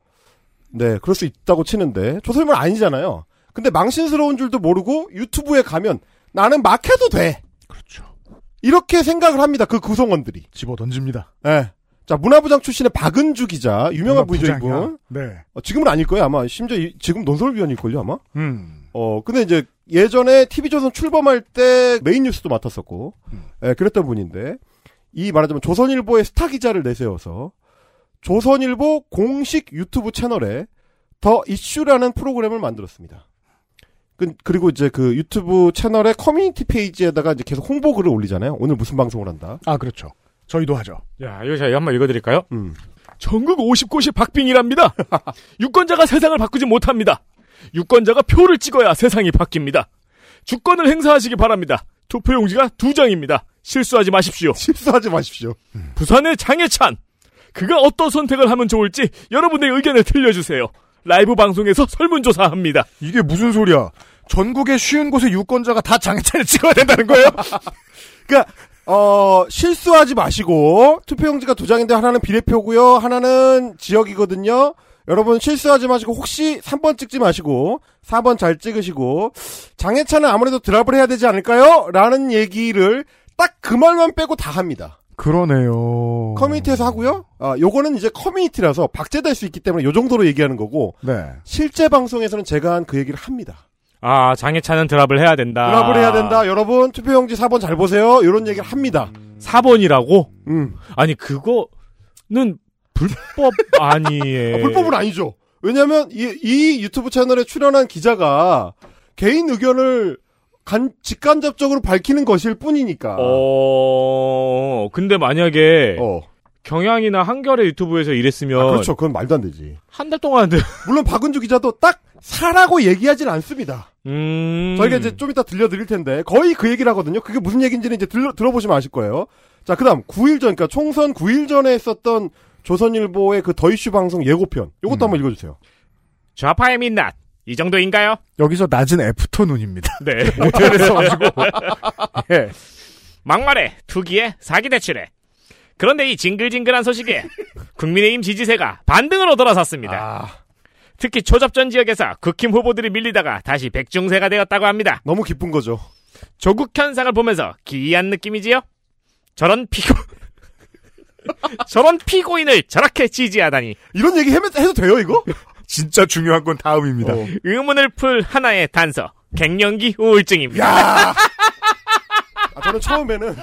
네 그럴 수 있다고 치는데 조선일보는 아니잖아요. 근데 망신스러운 줄도 모르고 유튜브에 가면 나는 막 해도 돼. 그렇죠. 이렇게 생각을 합니다. 그 구성원들이. 집어 던집니다. 네. 자, 문화부장 출신의 박은주 기자, 유명한 분이죠, 이분. 네. 어, 지금은 아닐 거예요, 아마. 심지어 이, 지금 논설위원일걸요, 아마? 음. 어, 근데 이제 예전에 티비조선 출범할 때 메인 뉴스도 맡았었고, 음. 예, 그랬던 분인데, 이 말하자면 조선일보의 스타 기자를 내세워서, 조선일보 공식 유튜브 채널에 더 이슈라는 프로그램을 만들었습니다. 그, 그리고 이제 그 유튜브 채널의 커뮤니티 페이지에다가 이제 계속 홍보글을 올리잖아요. 오늘 무슨 방송을 한다. 아, 그렇죠. 저희도 하죠. 야, 이거 제가 한번 읽어드릴까요? 음. 전국 오십 곳이 박빙이랍니다. 유권자가 세상을 바꾸지 못합니다. 유권자가 표를 찍어야 세상이 바뀝니다. 주권을 행사하시기 바랍니다. 투표용지가 두 장입니다. 실수하지 마십시오. 실수하지 마십시오. 음. 부산의 장해찬. 그가 어떤 선택을 하면 좋을지 여러분의 의견을 들려주세요. 라이브 방송에서 설문조사합니다. 이게 무슨 소리야? 전국의 쉬운 곳의 유권자가 다 장애찬을 찍어야 된다는 거예요? 그러니까 어 실수하지 마시고 투표용지가 두 장인데 하나는 비례표고요. 하나는 지역이거든요. 여러분 실수하지 마시고 혹시 삼 번 찍지 마시고 사 번 잘 찍으시고 장애찬은 아무래도 드랍을 해야 되지 않을까요? 라는 얘기를 딱 그 말만 빼고 다 합니다. 그러네요. 커뮤니티에서 하고요. 아, 요거는 이제 커뮤니티라서 박제될 수 있기 때문에 요 정도로 얘기하는 거고. 네. 실제 방송에서는 제가 한 그 얘기를 합니다. 아, 장애차는 드랍을 해야 된다. 드랍을 해야 된다. 여러분, 투표용지 사 번 잘 보세요. 이런 얘기를 합니다. 사 번이라고? 음. 아니, 그거는 불법 아니에요. 아, 불법은 아니죠. 왜냐면, 이, 이 유튜브 채널에 출연한 기자가 개인 의견을 간, 직간접적으로 밝히는 것일 뿐이니까. 어, 근데 만약에, 어. 경향이나 한겨레 유튜브에서 이랬으면. 아, 그렇죠. 그건 말도 안 되지. 한 달 동안. 물론 박은주 기자도 딱 사라고 얘기하진 않습니다. 음. 저희가 이제 좀 이따 들려드릴 텐데, 거의 그 얘기를 하거든요. 그게 무슨 얘기인지는 이제 들러, 들어보시면 아실 거예요. 자, 그 다음, 구 일 전, 그러니까 총선 구 일 전에 했었던 조선일보의 그 더 이슈 방송 예고편. 요것도 음. 한번 읽어주세요. 좌파의 민낯. 이 정도인가요? 여기서 낮은 애프터눈입니다. 네. 오태를 써가지고. 예. 막말에 투기에 사기 대출에. 그런데 이 징글징글한 소식에 국민의힘 지지세가 반등으로 돌아섰습니다. 아. 특히 초접전 지역에서 국힘 후보들이 밀리다가 다시 백중세가 되었다고 합니다. 너무 기쁜 거죠. 조국 현상을 보면서 기이한 느낌이지요? 저런 피고 저런 피고인을 저렇게 지지하다니. 이런 얘기 해도, 해도 돼요 이거? 진짜 중요한 건 다음입니다. 어. 의문을 풀 하나의 단서. 갱년기 우울증입니다. 야! 아, 저는 처음에는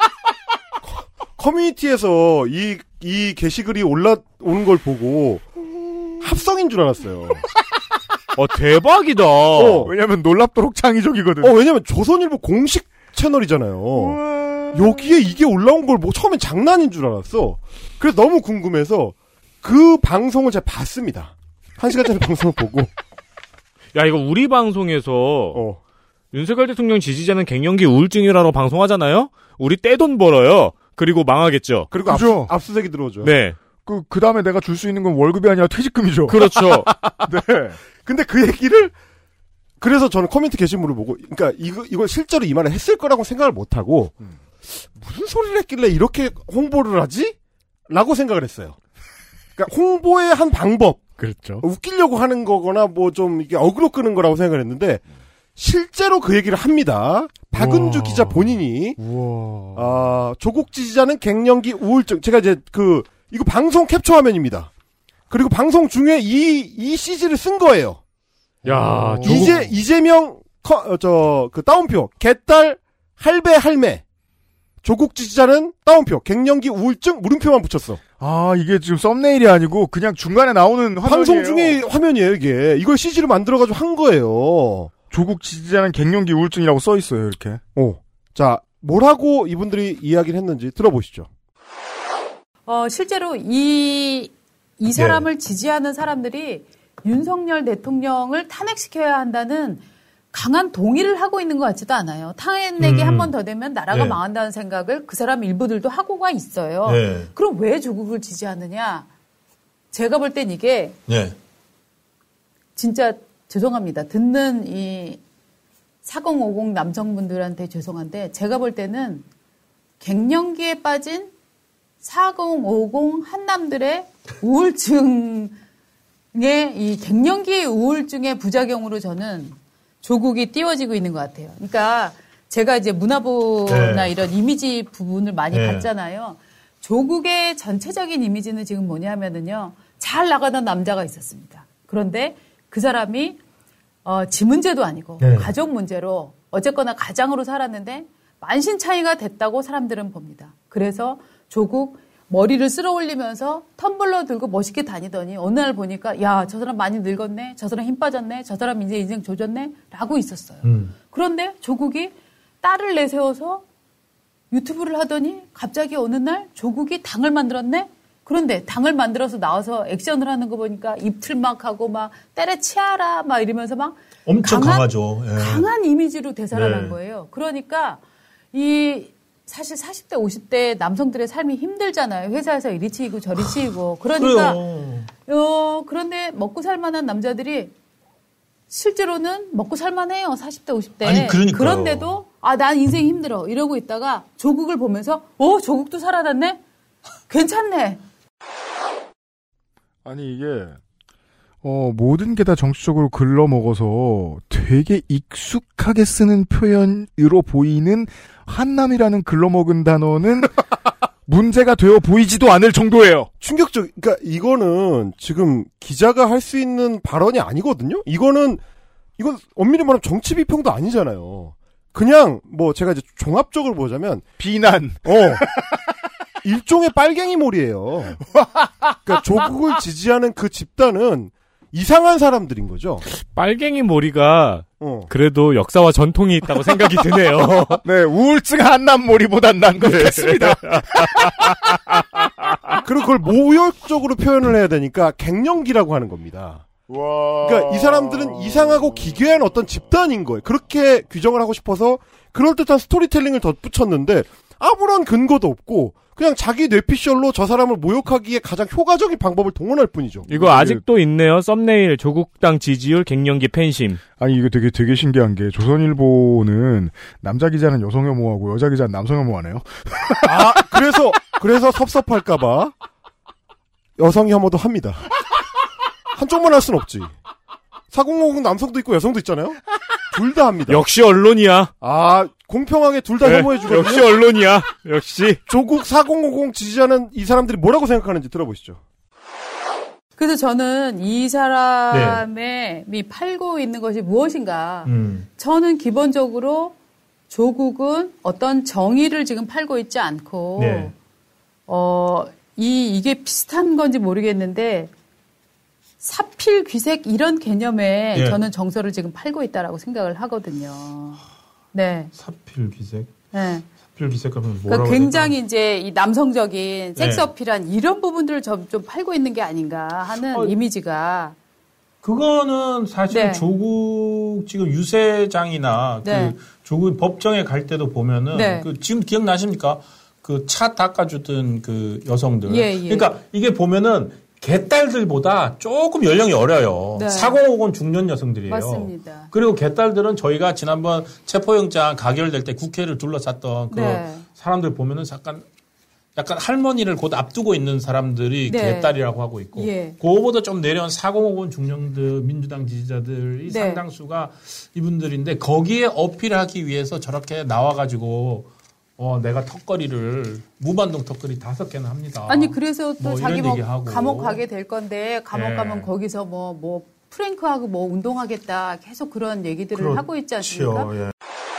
커뮤니티에서 이, 이 게시글이 올라오는 걸 보고 합성인 줄 알았어요. 어, 대박이다. 어. 왜냐면 놀랍도록 창의적이거든. 어, 왜냐면 조선일보 공식 채널이잖아요. 여기에 이게 올라온 걸 뭐 처음엔 장난인 줄 알았어. 그래서 너무 궁금해서 그 방송을 제가 봤습니다. 한 시간짜리 방송을 보고. 야, 이거 우리 방송에서 어. 윤석열 대통령 지지자는 갱년기 우울증이라고 방송하잖아요? 우리 떼돈 벌어요. 그리고 망하겠죠. 그리고 그죠? 압, 압수색이 들어오죠. 네. 그, 그 다음에 내가 줄 수 있는 건 월급이 아니라 퇴직금이죠. 그렇죠. 네. 근데 그 얘기를, 그래서 저는 커뮤니티 게시물을 보고, 그러니까 이거, 이걸 실제로 이 말을 했을 거라고 생각을 못하고, 음. 무슨 소리를 했길래 이렇게 홍보를 하지? 라고 생각을 했어요. 그러니까 홍보의 한 방법. 그렇죠. 웃기려고 하는 거거나 뭐 좀 이게 어그로 끄는 거라고 생각을 했는데, 실제로 그 얘기를 합니다. 박은주 우와. 기자 본인이 아, 조국 지지자는 갱년기 우울증. 제가 이제 그 이거 방송 캡처 화면입니다. 그리고 방송 중에 이 이 씨지를 쓴 거예요. 야, 이제 이재명 저 그 따옴표 개딸 할배 할매. 조국 지지자는 따옴표 갱년기 우울증 물음표만 붙였어. 아, 이게 지금 썸네일이 아니고 그냥 중간에 나오는 화면이에요. 방송 중에 화면이에요, 이게. 이걸 씨지로 만들어 가지고 한 거예요. 조국 지지자는 갱년기 우울증이라고 써 있어요, 이렇게. 어. 자, 뭐라고 이분들이 이야기를 했는지 들어보시죠. 어, 실제로 이, 이 사람을 네. 지지하는 사람들이 윤석열 대통령을 탄핵시켜야 한다는 강한 동의를 하고 있는 것 같지도 않아요. 탄핵이 음. 한 번 더 되면 나라가 네. 망한다는 생각을 그 사람 일부들도 하고가 있어요. 네. 그럼 왜 조국을 지지하느냐? 제가 볼 땐 이게 네. 진짜 죄송합니다. 듣는 이 사공오공 남성분들한테 죄송한데 제가 볼 때는 갱년기에 빠진 사공오공 한남들의 우울증의 이 갱년기 우울증의 부작용으로 저는 조국이 띄워지고 있는 것 같아요. 그러니까 제가 이제 문화부나 네. 이런 이미지 부분을 많이 네. 봤잖아요. 조국의 전체적인 이미지는 지금 뭐냐면은요. 잘 나가던 남자가 있었습니다. 그런데 그 사람이 어, 지 문제도 아니고 네. 가족 문제로 어쨌거나 가장으로 살았는데 만신창이가 됐다고 사람들은 봅니다. 그래서 조국 머리를 쓸어 올리면서 텀블러 들고 멋있게 다니더니 어느 날 보니까 야, 저 사람 많이 늙었네. 저 사람 힘 빠졌네. 저 사람 이제 인생 조졌네. 라고 있었어요. 음. 그런데 조국이 딸을 내세워서 유튜브를 하더니 갑자기 어느 날 조국이 당을 만들었네. 그런데 당을 만들어서 나와서 액션을 하는 거 보니까 입틀막 하고 막 때려치아라 막 이러면서 막 엄청 강한, 강하죠. 예. 강한 이미지로 대사를 한 네. 거예요. 그러니까 이 사실 사십 대, 오십 대 남성들의 삶이 힘들잖아요. 회사에서 이리 치이고 저리 치이고. 그러니까 어, 그런데 먹고 살만한 남자들이 실제로는 먹고 살만해요. 사십 대, 오십 대. 아니, 그러니까요. 그런데도 아, 난 인생 힘들어. 이러고 있다가 조국을 보면서 어, 조국도 살아났네? 괜찮네. 아니 이게 어 모든 게 다 정치적으로 글러먹어서 되게 익숙하게 쓰는 표현으로 보이는 한남이라는 글러먹은 단어는 문제가 되어 보이지도 않을 정도예요. 충격적. 그러니까 이거는 지금 기자가 할 수 있는 발언이 아니거든요. 이거는 이건 엄밀히 말하면 정치 비평도 아니잖아요. 그냥 뭐 제가 이제 종합적으로 보자면 비난. 어. 일종의 빨갱이몰이에요. 그러니까 조국을 지지하는 그 집단은 이상한 사람들인 거죠. 빨갱이 몰이가 어. 그래도 역사와 전통이 있다고 생각이 드네요. 네, 우울증 한남몰이보단 난 것 같습니다. 그리고 그걸 모욕적으로 표현을 해야 되니까 갱년기라고 하는 겁니다. 와. 그러니까 이 사람들은 이상하고 기괴한 어떤 집단인 거예요. 그렇게 규정을 하고 싶어서 그럴듯한 스토리텔링을 덧붙였는데 아무런 근거도 없고 그냥 자기 뇌피셜로 저 사람을 모욕하기에 가장 효과적인 방법을 동원할 뿐이죠. 이거 아직도 있네요. 썸네일 조국당 지지율 갱년기 팬심. 아니 이게 되게 되게 신기한 게 조선일보는 남자 기자는 여성 혐오하고 여자 기자는 남성 혐오하네요. 아 그래서 그래서 섭섭할까봐 여성 혐오도 합니다. 한쪽만 할 순 없지. 사공오공 남성도 있고 여성도 있잖아요. 둘 다 합니다. 역시 언론이야. 아 공평하게 둘 다 네, 혐오해 주거든요. 역시 언론이야. 역시. 조국 사공오공 지지하는 이 사람들이 뭐라고 생각하는지 들어보시죠. 그래서 저는 이 사람의 네. 팔고 있는 것이 무엇인가. 음. 저는 기본적으로 조국은 어떤 정의를 지금 팔고 있지 않고 네. 어, 이 이게 비슷한 건지 모르겠는데 사필 귀색 이런 개념에 네. 저는 정서를 지금 팔고 있다라고 생각을 하거든요. 네. 사필 귀색. 네. 사필 귀색 하면 뭐라고? 그러니까 굉장히 해야 이제 이 남성적인 섹스 네. 어필한 이런 부분들을 좀, 좀 팔고 있는 게 아닌가 하는 어, 이미지가. 그거는 사실 네. 조국 지금 유세장이나 네. 그 조국 법정에 갈 때도 보면은 네. 그 지금 기억나십니까? 그 차 닦아주던 그 여성들. 예, 예. 그러니까 이게 보면은 개딸들보다 조금 연령이 어려요. 네. 사공오공 중년 여성들이에요. 맞습니다. 그리고 개딸들은 저희가 지난번 체포영장 가결될 때 국회를 둘러쌌던 그 네. 사람들 보면은 약간 약간 할머니를 곧 앞두고 있는 사람들이 네. 개딸이라고 하고 있고 예. 그거보다 좀 내려온 사공오공 중년들 민주당 지지자들이 네. 상당수가 이분들인데 거기에 어필하기 위해서 저렇게 나와가지고 어, 내가 턱걸이를, 무반동 턱걸이 다섯 개나 합니다. 아니, 그래서 또 뭐 자기 뭐 감옥 가게 될 건데, 감옥 예. 가면 거기서 뭐, 뭐, 프랭크하고 뭐 운동하겠다. 계속 그런 얘기들을 그렇죠. 하고 있지 않습니까? 예.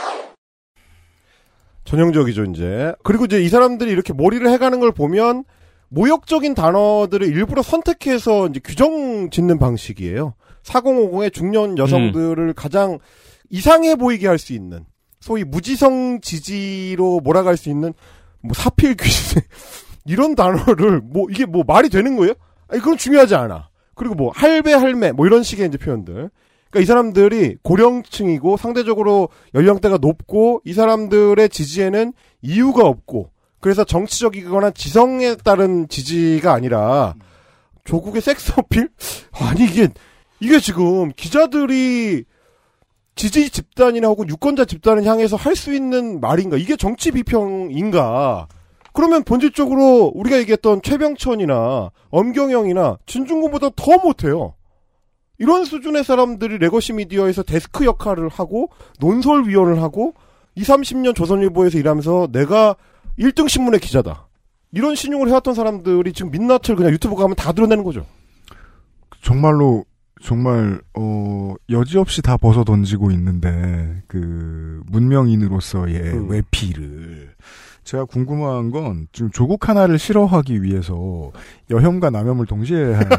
전형적이죠, 이제. 그리고 이제 이 사람들이 이렇게 몰이를 해가는 걸 보면, 모욕적인 단어들을 일부러 선택해서 이제 규정 짓는 방식이에요. 사공오공의 중년 여성들을 음. 가장 이상해 보이게 할 수 있는. 소위 무지성 지지로 몰아갈 수 있는 뭐 사필 귀신 이런 단어를 뭐 이게 뭐 말이 되는 거예요? 아니 그건 중요하지 않아. 그리고 뭐 할배 할매 뭐 이런 식의 이제 표현들. 그러니까 이 사람들이 고령층이고 상대적으로 연령대가 높고 이 사람들의 지지에는 이유가 없고 그래서 정치적이거나 지성에 따른 지지가 아니라 조국의 섹스 어필? 아니 이게 이게 지금 기자들이 지지 집단이나 혹은 유권자 집단을 향해서 할 수 있는 말인가? 이게 정치 비평인가? 그러면 본질적으로 우리가 얘기했던 최병천이나 엄경영이나 진중권보다 더 못해요. 이런 수준의 사람들이 레거시 미디어에서 데스크 역할을 하고 논설위원을 하고 이삼십 년 조선일보에서 일하면서 내가 일 등 신문의 기자다. 이런 신용을 해왔던 사람들이 지금 민낯을 그냥 유튜브 가면 다 드러내는 거죠. 정말로 정말 어 여지없이 다 벗어 던지고 있는데 그 문명인으로서의 음. 외피를 제가 궁금한 건 지금 조국 하나를 싫어하기 위해서 여혐과 남혐을 동시에 하는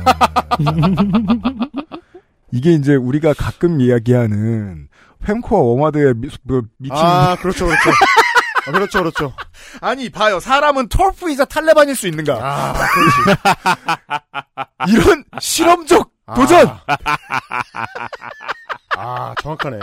이게 이제 우리가 가끔 이야기하는 fem코어 워마드의 미, 뭐, 미팅 아 그렇죠 그렇죠 아, 그렇죠 그렇죠 아니 봐요 사람은 톨프이자 탈레반일 수 있는가 아 그렇지 이런 실험적 도전! 아, 아 정확하네.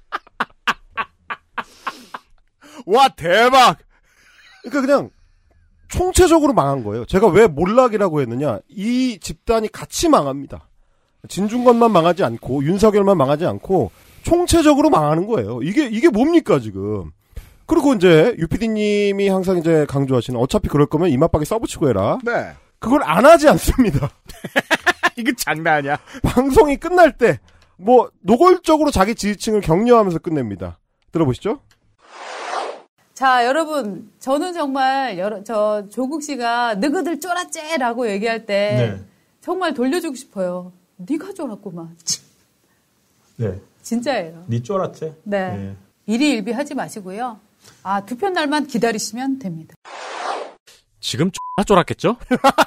와, 대박! 그러니까 그냥 총체적으로 망한 거예요. 제가 왜 몰락이라고 했느냐. 이 집단이 같이 망합니다. 진중권만 망하지 않고 윤석열만 망하지 않고 총체적으로 망하는 거예요. 이게 이게 뭡니까 지금. 그리고 이제 유피디님이 항상 이제 강조하시는 어차피 그럴 거면 이맛박에 써붙이고 해라. 네. 그걸 안 하지 않습니다. 이거 장난 아니야. 방송이 끝날 때, 뭐, 노골적으로 자기 지지층을 격려하면서 끝냅니다. 들어보시죠. 자, 여러분, 저는 정말, 여러, 저, 조국 씨가 너희들 쫄았지? 라고 얘기할 때, 네. 정말 돌려주고 싶어요. 네가 쫄았구만. 네. 진짜예요. 니 쫄았지? 네. 네. 일희일비 하지 마시고요. 아, 투표 날만 기다리시면 됩니다. 지금 X나 쫄았겠죠?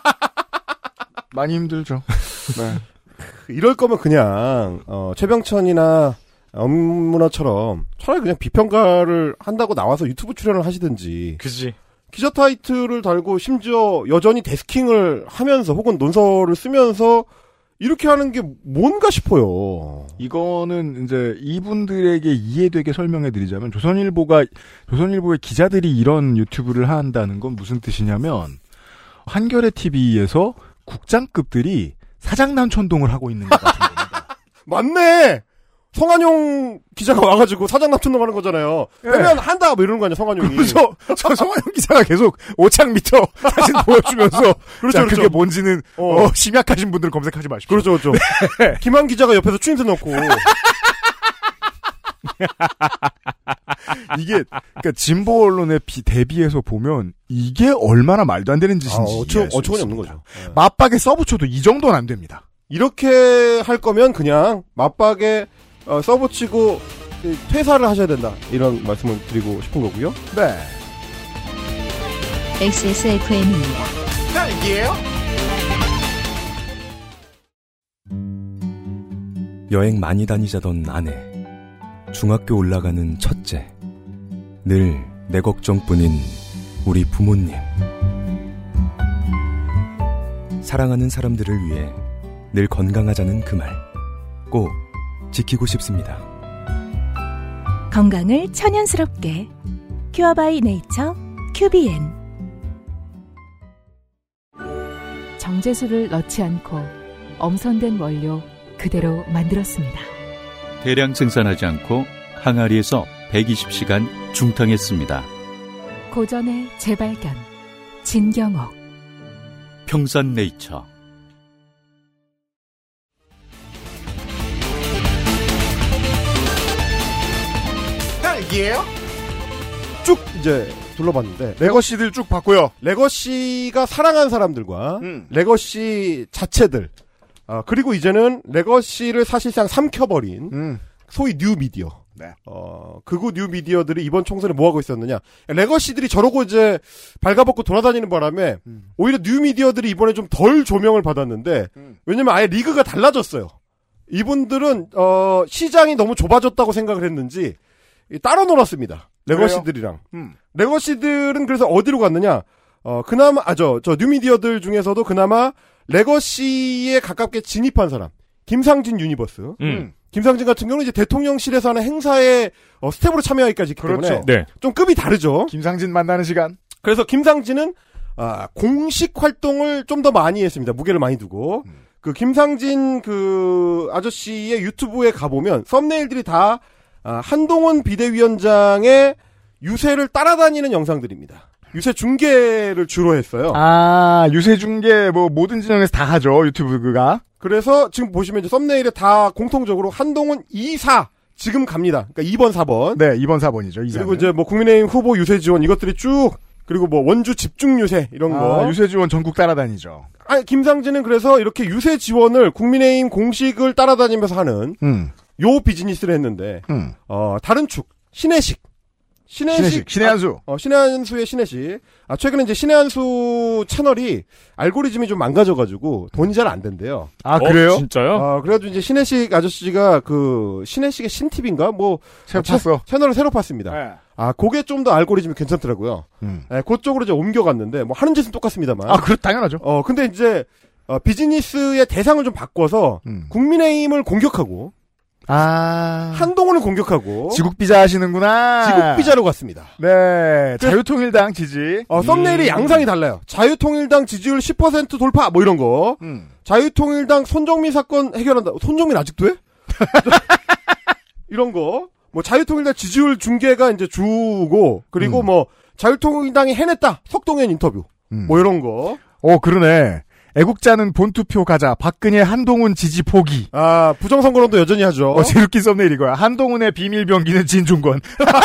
많이 힘들죠. 네. 이럴 거면 그냥 어, 최병천이나 엄문화처럼 차라리 그냥 비평가를 한다고 나와서 유튜브 출연을 하시든지. 그지. 기자 타이틀을 달고 심지어 여전히 데스킹을 하면서 혹은 논설을 쓰면서 이렇게 하는 게 뭔가 싶어요. 이거는 이제 이분들에게 이해되게 설명해 드리자면 조선일보가 조선일보의 기자들이 이런 유튜브를 한다는 건 무슨 뜻이냐면 한겨레 티비에서 국장급들이 사장난 천동을 하고 있는 것 같은 겁니다. 맞네. 성한용 기자가 와가지고 사장 납천동 하는 거잖아요. 빼면 네. 한다 뭐 이러는 거 아니야 성한용이. 그래서 저 성한용 기자가 계속 오창 미터 사진 보여주면서 그렇죠, 자, 그렇죠. 그게 뭔지는 어. 어, 심약하신 분들 검색하지 마십시오. 그렇죠, 그렇죠. 네. 김한 기자가 옆에서 추임새 넣고. 이게 그러니까 진보 언론에 비, 대비해서 보면 이게 얼마나 말도 안 되는 짓인지 아, 어처, 어처구니 없는 거죠. 네. 맞박에 써붙여도 이 정도는 안 됩니다. 이렇게 할 거면 그냥 맞박에 어, 써붙이고 퇴사를 하셔야 된다. 이런 말씀을 드리고 싶은 거고요. 네. 엑스에스에프엠입니다. 딸기예요? 여행 많이 다니자던 아내. 중학교 올라가는 첫째. 늘 내 걱정뿐인 우리 부모님. 사랑하는 사람들을 위해 늘 건강하자는 그 말. 꼭 지키고 싶습니다. 건강을 천연스럽게 큐어 바이 네이처 큐비엔. 정제수를 넣지 않고 엄선된 원료 그대로 만들었습니다. 대량 생산하지 않고 항아리에서 백이십 시간 중탕했습니다. 고전의 재발견 진경옥. 평산네이처. 딸기예요? 쭉 이제 둘러봤는데 레거시들 쭉 봤고요. 레거시가 사랑한 사람들과 음. 레거시 자체들 아, 그리고 이제는 레거시를 사실상 삼켜버린 음. 소위 뉴미디어. 네. 어, 극우 뉴미디어들이 이번 총선에 뭐 하고 있었느냐. 레거시들이 저러고 이제 발가벗고 돌아다니는 바람에 음. 오히려 뉴미디어들이 이번에 좀 덜 조명을 받았는데 음. 왜냐면 아예 리그가 달라졌어요. 이분들은 어, 시장이 너무 좁아졌다고 생각을 했는지 따로 놀았습니다. 레거시들이랑. 음. 레거시들은 그래서 어디로 갔느냐. 어, 그나마, 아, 저, 저 뉴미디어들 중에서도 그나마 레거시에 가깝게 진입한 사람. 김상진 유니버스. 음. 김상진 같은 경우는 이제 대통령실에서 하는 행사에 어, 스텝으로 참여하기까지 했기 그렇죠. 때문에 네. 좀 급이 다르죠. 김상진 만나는 시간. 그래서 김상진은 아, 공식 활동을 좀 더 많이 했습니다. 무게를 많이 두고. 음. 그 김상진 그 아저씨의 유튜브에 가보면 썸네일들이 다 아, 한동훈 비대위원장의 유세를 따라다니는 영상들입니다. 유세 중계를 주로 했어요. 아, 유세 중계 뭐 모든 진영에서 다 하죠. 유튜브가. 그래서 지금 보시면 이제 썸네일에 다 공통적으로 한동훈 이 사 지금 갑니다. 그러니까 이 번, 사 번. 네, 이 번, 사 번이죠. 이 사는. 그리고 이제 뭐 국민의힘 후보 유세 지원 이것들이 쭉 그리고 뭐 원주 집중 유세 이런 아, 거. 유세 지원 전국 따라다니죠. 아, 김상진은 그래서 이렇게 유세 지원을 국민의힘 공식을 따라다니면서 하는 음. 요 비즈니스를 했는데 음. 어, 다른 축 신혜식 신혜식, 신혜식, 신의 한수. 아, 어, 신의 한수의 신혜식. 아, 최근에 이제 신의 한수 채널이 알고리즘이 좀 망가져가지고 돈이 잘 안 된대요. 아, 그래요? 어, 진짜요? 아, 그래가지고 이제 신혜식 아저씨가 그, 신혜식의 신팁인가? 뭐. 새로 팠어. 채널을 새로 팠습니다. 네. 아, 그게 좀 더 알고리즘이 괜찮더라고요. 음. 네, 그쪽으로 이제 옮겨갔는데, 뭐 하는 짓은 똑같습니다만. 아, 그 당연하죠. 어, 근데 이제, 어, 비즈니스의 대상을 좀 바꿔서, 음. 국민의힘을 공격하고, 아. 한동훈을 공격하고. 지국비자 하시는구나. 지국비자로 갔습니다. 네. 자유통일당 지지. 어, 썸네일이 음. 양상이 달라요. 자유통일당 지지율 십 퍼센트 돌파, 뭐 이런 거. 음. 자유통일당 손정민 사건 해결한다. 손정민 아직도 해? 이런 거. 뭐 자유통일당 지지율 중계가 이제 주고, 그리고 음. 뭐 자유통일당이 해냈다. 석동현 인터뷰. 음. 뭐 이런 거. 어, 그러네. 애국자는 본투표 가자. 박근혜 한동훈 지지 포기. 아, 부정선거론도 여전히 하죠. 어, 제일 웃긴 썸네일 이거야. 한동훈의 비밀병기는 진중권.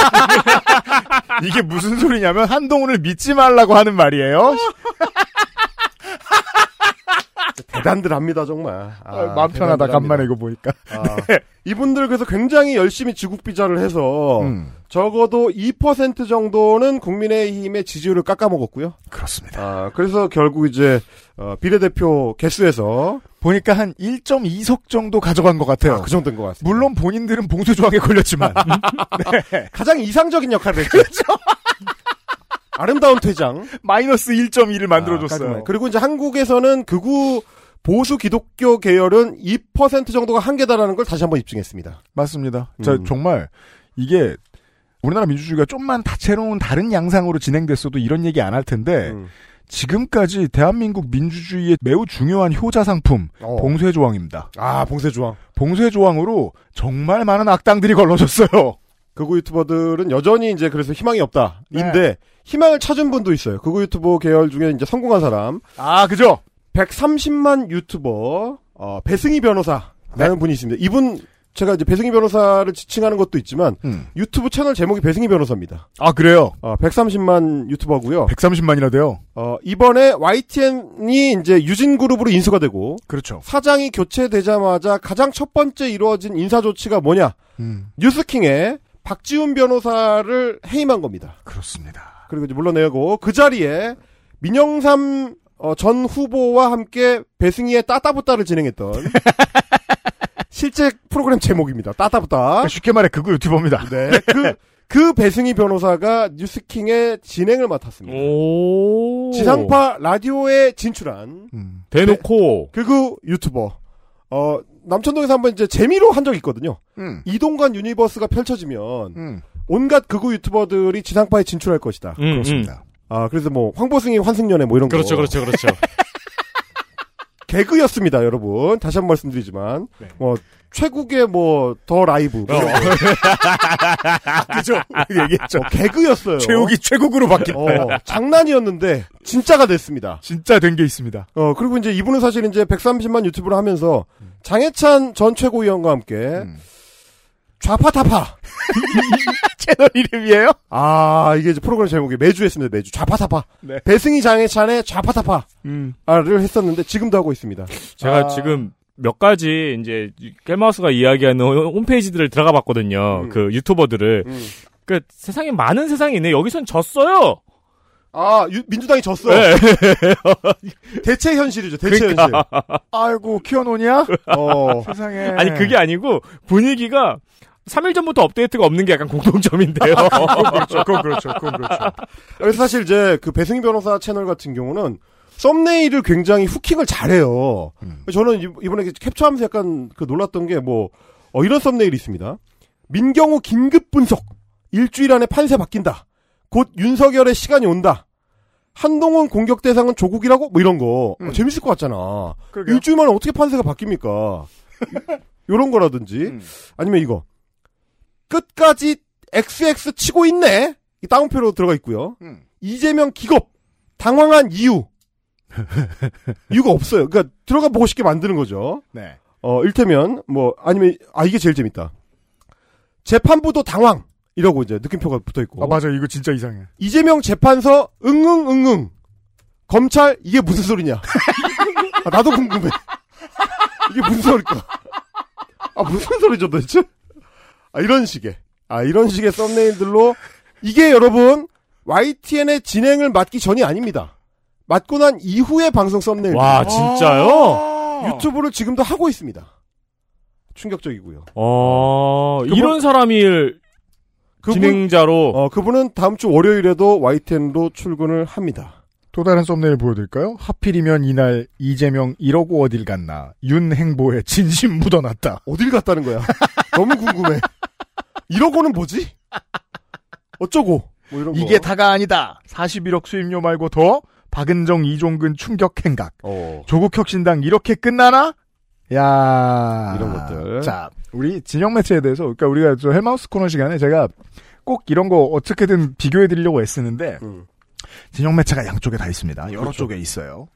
이게 무슨 소리냐면 한동훈을 믿지 말라고 하는 말이에요. 대단들합니다 정말. 아, 마음 편하다 간만에 이거 보니까. 아, 네. 이분들 그래서 굉장히 열심히 지국비자를 해서 음. 적어도 이 퍼센트 정도는 국민의힘의 지지율을 깎아먹었고요. 그렇습니다. 아, 그래서 결국 이제 어, 비례대표 개수에서 보니까 한 일 점 이 석 정도 가져간 것 같아요. 아, 그 정도인 것 같습니다. 물론 본인들은 봉쇄조항에 걸렸지만 네. 가장 이상적인 역할을 했죠. 그렇죠. 아름다운 퇴장. 마이너스 일 점 이를 만들어줬어요. 아, 그리고 이제 한국에서는 극우 보수 기독교 계열은 이 퍼센트 정도가 한계다라는 걸 다시 한번 입증했습니다. 맞습니다. 음. 자, 정말 이게 우리나라 민주주의가 좀만 다채로운 다른 양상으로 진행됐어도 이런 얘기 안 할 텐데 음. 지금까지 대한민국 민주주의의 매우 중요한 효자 상품 어. 봉쇄조항입니다. 아, 봉쇄조항. 봉쇄조항으로 정말 많은 악당들이 걸러졌어요. 극우 유튜버들은 여전히 이제 그래서 희망이 없다. 인데 네. 희망을 찾은 분도 있어요. 극우 유튜버 계열 중에 이제 성공한 사람. 아, 그죠? 백삼십만 유튜버 어, 배승희 변호사라는 네. 분이 있습니다. 이분 제가 이제 배승희 변호사를 지칭하는 것도 있지만 음. 유튜브 채널 제목이 배승희 변호사입니다. 아, 그래요? 어, 백삼십만 유튜버고요. 백삼십만이나 돼요? 어, 이번에 와이티엔이 이제 유진그룹으로 인수가 되고 그렇죠. 사장이 교체되자마자 가장 첫 번째 이루어진 인사 조치가 뭐냐? 음. 뉴스킹에 박지훈 변호사를 해임한 겁니다. 그렇습니다. 그리고 이제 물러내고 그 자리에 민영삼 어, 전 후보와 함께 배승희의 따따부따를 진행했던 실제 프로그램 제목입니다. 따따부따. 쉽게 말해 극우 유튜버입니다. 네. 그, 그 배승희 변호사가 뉴스킹의 진행을 맡았습니다. 오. 지상파 라디오에 진출한 음. 대놓고 극우 유튜버. 어, 남천동에서 한번 이제 재미로 한 적이 있거든요. 음. 이동관 유니버스가 펼쳐지면 음. 온갖 극우 유튜버들이 지상파에 진출할 것이다. 음, 그렇습니다. 음. 아, 그래서 뭐 황보승이 환승연애 뭐 이런 그렇죠, 거. 그렇죠, 그렇죠, 그렇죠. 개그였습니다, 여러분. 다시 한번 말씀드리지만 네. 뭐 최국의 뭐 더 라이브. 어. 그죠? 얘기했죠. 어, 개그였어요. 최욱이 최국으로 바뀌었다. 어, 장난이었는데 진짜가 됐습니다. 진짜 된 게 있습니다. 어, 그리고 이제 이분은 사실 이제 백삼십만 유튜브를 하면서 장해찬 전 최고위원과 함께 음. 좌파타파 채널 이름이에요? 아, 이게 이제 프로그램 제목이 매주 했습니다. 매주 좌파타파. 네. 배승희 장해찬의 좌파타파를 음. 했었는데 지금도 하고 있습니다. 제가 아. 지금 몇 가지 이제 깰마우스가 이야기하는 홈페이지들을 들어가 봤거든요. 음. 그 유튜버들을. 음. 그 세상에 많은 세상이 있네. 여기선 졌어요. 아, 유, 민주당이 졌어. 네. 대체 현실이죠. 대체 그러니까. 현실. 아이고, 키워노냐? 어. 세상에. 아니, 그게 아니고 분위기가 삼 일 전부터 업데이트가 없는 게 약간 공통점인데요. 그건 그렇죠. 그건 그렇죠. 그건 그렇죠. 그래서 사실 이제 그 배승희 변호사 채널 같은 경우는 썸네일을 굉장히 후킹을 잘해요. 음. 저는 이번에 캡처하면서 약간 그 놀랐던 게 뭐, 어, 이런 썸네일이 있습니다. 민경우 긴급 분석. 일주일 안에 판세 바뀐다. 곧 윤석열의 시간이 온다. 한동훈 공격 대상은 조국이라고? 뭐 이런 거. 음. 어, 재밌을 것 같잖아. 그러게요. 일주일 만에 어떻게 판세가 바뀝니까? 요런 거라든지. 음. 아니면 이거. 끝까지 엑스엑스 치고 있네? 이 다운표로 들어가 있고요. 음. 이재명 기겁. 당황한 이유. 이유가 없어요. 그러니까 들어가 보고 싶게 만드는 거죠. 네. 어, 일테면 뭐 아니면 아 이게 제일 재밌다. 재판부도 당황. 이러고 이제 느낌표가 붙어 있고. 아, 맞아. 이거 진짜 이상해. 이재명 재판서 응응 응응. 검찰 이게 무슨 소리냐? 아, 나도 궁금해. 이게 무슨 소리일까? 아, 무슨 소리죠, 도대체? 아, 이런 식의. 아, 이런 식의 썸네일들로 이게 여러분 와이티엔의 진행을 맡기 전이 아닙니다. 맡고 난 이후의 방송 썸네일. 와, 진짜요? 유튜브를 지금도 하고 있습니다. 충격적이고요. 어, 그분, 이런 사람이 그분, 진행자로. 어, 그분은 다음 주 월요일에도 와이티엔으로 출근을 합니다. 또 다른 썸네일 보여드릴까요? 하필이면 이날 이재명 이러고 어딜 갔나. 윤 행보에 진심 묻어놨다. 어딜 갔다는 거야? 너무 궁금해. 이러고는 뭐지? 어쩌고? 뭐 이런 이게 거. 다가 아니다. 사십일억 수임료 말고 더 박은정 이종근 충격 행각. 어. 조국혁신당 이렇게 끝나나? 야 이런 것들. 자, 우리 진영 매체에 대해서, 그러니까 우리가 저 헬마우스 코너 시간에 제가 꼭 이런 거 어떻게든 비교해 드리려고 애쓰는데, 음. 진영 매체가 양쪽에 다 있습니다. 여러 그렇죠. 쪽에 있어요.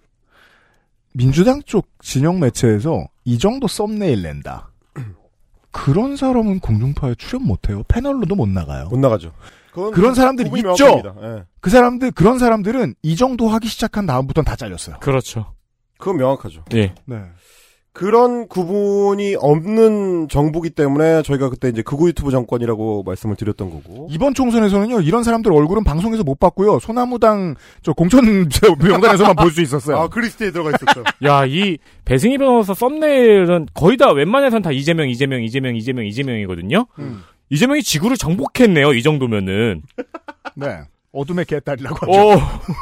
민주당 쪽 진영 매체에서 이 정도 썸네일 낸다. 그런 사람은 공중파에 출연 못해요. 패널로도 못 나가요. 못 나가죠. 그런 사람들이 있죠. 네. 그 사람들, 그런 사람들은 이 정도 하기 시작한 다음부터는 다 잘렸어요. 그렇죠. 그건 명확하죠. 네. 네. 그런 구분이 없는 정부기 때문에 저희가 그때 이제 극우 유튜브 정권이라고 말씀을 드렸던 거고. 이번 총선에서는요, 이런 사람들 얼굴은 방송에서 못 봤고요. 소나무당 저 공천 명단에서만 볼 수 있었어요. 아, 그 리스트에 들어가 있었죠. 야, 이 배승희 변호사 썸네일은 거의 다 웬만해선 다 이재명, 이재명, 이재명, 이재명, 이재명이거든요. 음. 이재명이 지구를 정복했네요. 이 정도면은. 네. 어둠의 개딸이라고 하죠. 어.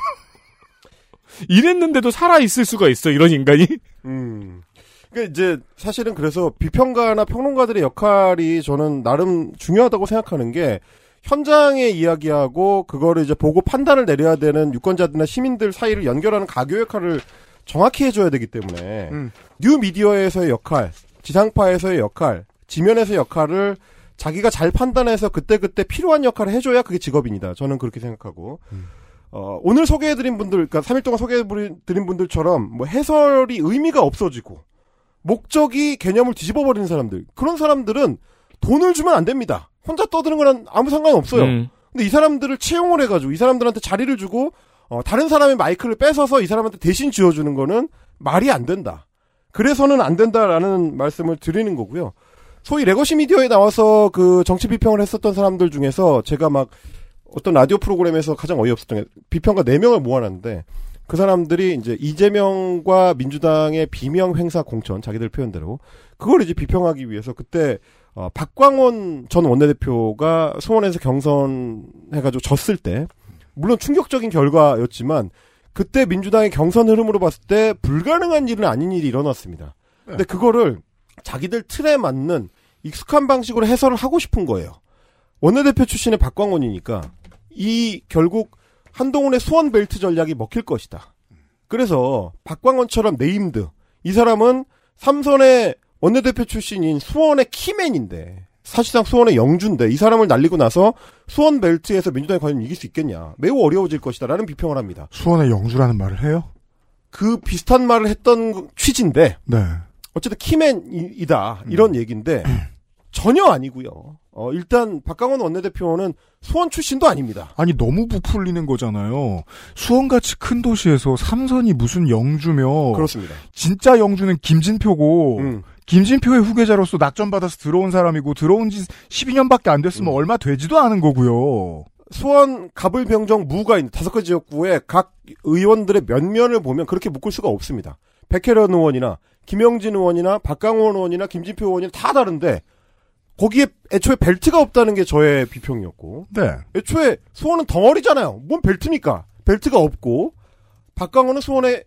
이랬는데도 살아있을 수가 있어, 이런 인간이? 음. 그러니까 이제 사실은 그래서 비평가나 평론가들의 역할이 저는 나름 중요하다고 생각하는 게 현장의 이야기하고 그거를 이제 보고 판단을 내려야 되는 유권자들이나 시민들 사이를 연결하는 가교 역할을 정확히 해줘야 되기 때문에 음. 뉴 미디어에서의 역할, 지상파에서의 역할, 지면에서의 역할을 자기가 잘 판단해서 그때그때 필요한 역할을 해줘야 그게 직업입니다. 저는 그렇게 생각하고 음. 어, 오늘 소개해드린 분들, 그러니까 삼 일 동안 소개해드린 분들처럼 뭐 해설이 의미가 없어지고 목적이 개념을 뒤집어버리는 사람들. 그런 사람들은 돈을 주면 안 됩니다. 혼자 떠드는 거랑 아무 상관없어요. 음. 근데 이 사람들을 채용을 해가지고 이 사람들한테 자리를 주고 어, 다른 사람의 마이크를 뺏어서 이 사람한테 대신 쥐어주는 거는 말이 안 된다. 그래서는 안 된다라는 말씀을 드리는 거고요. 소위 레거시 미디어에 나와서 그 정치 비평을 했었던 사람들 중에서 제가 막 어떤 라디오 프로그램에서 가장 어이없었던 게 비평가 네 명을 모아놨는데 그 사람들이 이제 이재명과 민주당의 비명 행사 공천, 자기들 표현대로 그걸 이제 비평하기 위해서 그때 어, 박광원 전 원내대표가 수원에서 경선해가지고 졌을 때 물론 충격적인 결과였지만 그때 민주당의 경선 흐름으로 봤을 때 불가능한 일은 아닌 일이 일어났습니다. 근데 그거를 자기들 틀에 맞는 익숙한 방식으로 해설을 하고 싶은 거예요. 원내대표 출신의 박광원이니까 이 결국 한동훈의 수원 벨트 전략이 먹힐 것이다. 그래서 박광원처럼 네임드. 이 사람은 삼선의 원내대표 출신인 수원의 키맨인데 사실상 수원의 영주인데 이 사람을 날리고 나서 수원 벨트에서 민주당이 과연 이길 수 있겠냐. 매우 어려워질 것이다 라는 비평을 합니다. 수원의 영주라는 말을 해요? 그 비슷한 말을 했던 취지인데 네. 어쨌든 키맨이다 이런 음. 얘기인데 전혀 아니고요. 어, 일단 박광원 원내대표는 수원 출신도 아닙니다. 아니 너무 부풀리는 거잖아요. 수원같이 큰 도시에서 삼선이 무슨 영주며 그렇습니다. 진짜 영주는 김진표고 음. 김진표의 후계자로서 낙점받아서 들어온 사람이고 들어온 지 십이 년밖에 안 됐으면 음. 얼마 되지도 않은 거고요. 수원 갑을병정 무가 있는 다섯 개 지역구의 각 의원들의 면면을 보면 그렇게 묶을 수가 없습니다. 백혜련 의원이나 김영진 의원이나 박강원 의원이나 김진표 의원이나 다 다른데 거기에 애초에 벨트가 없다는 게 저의 비평이었고. 네. 애초에 수원은 덩어리잖아요. 뭔 벨트입니까? 벨트가 없고 박강원은 수원의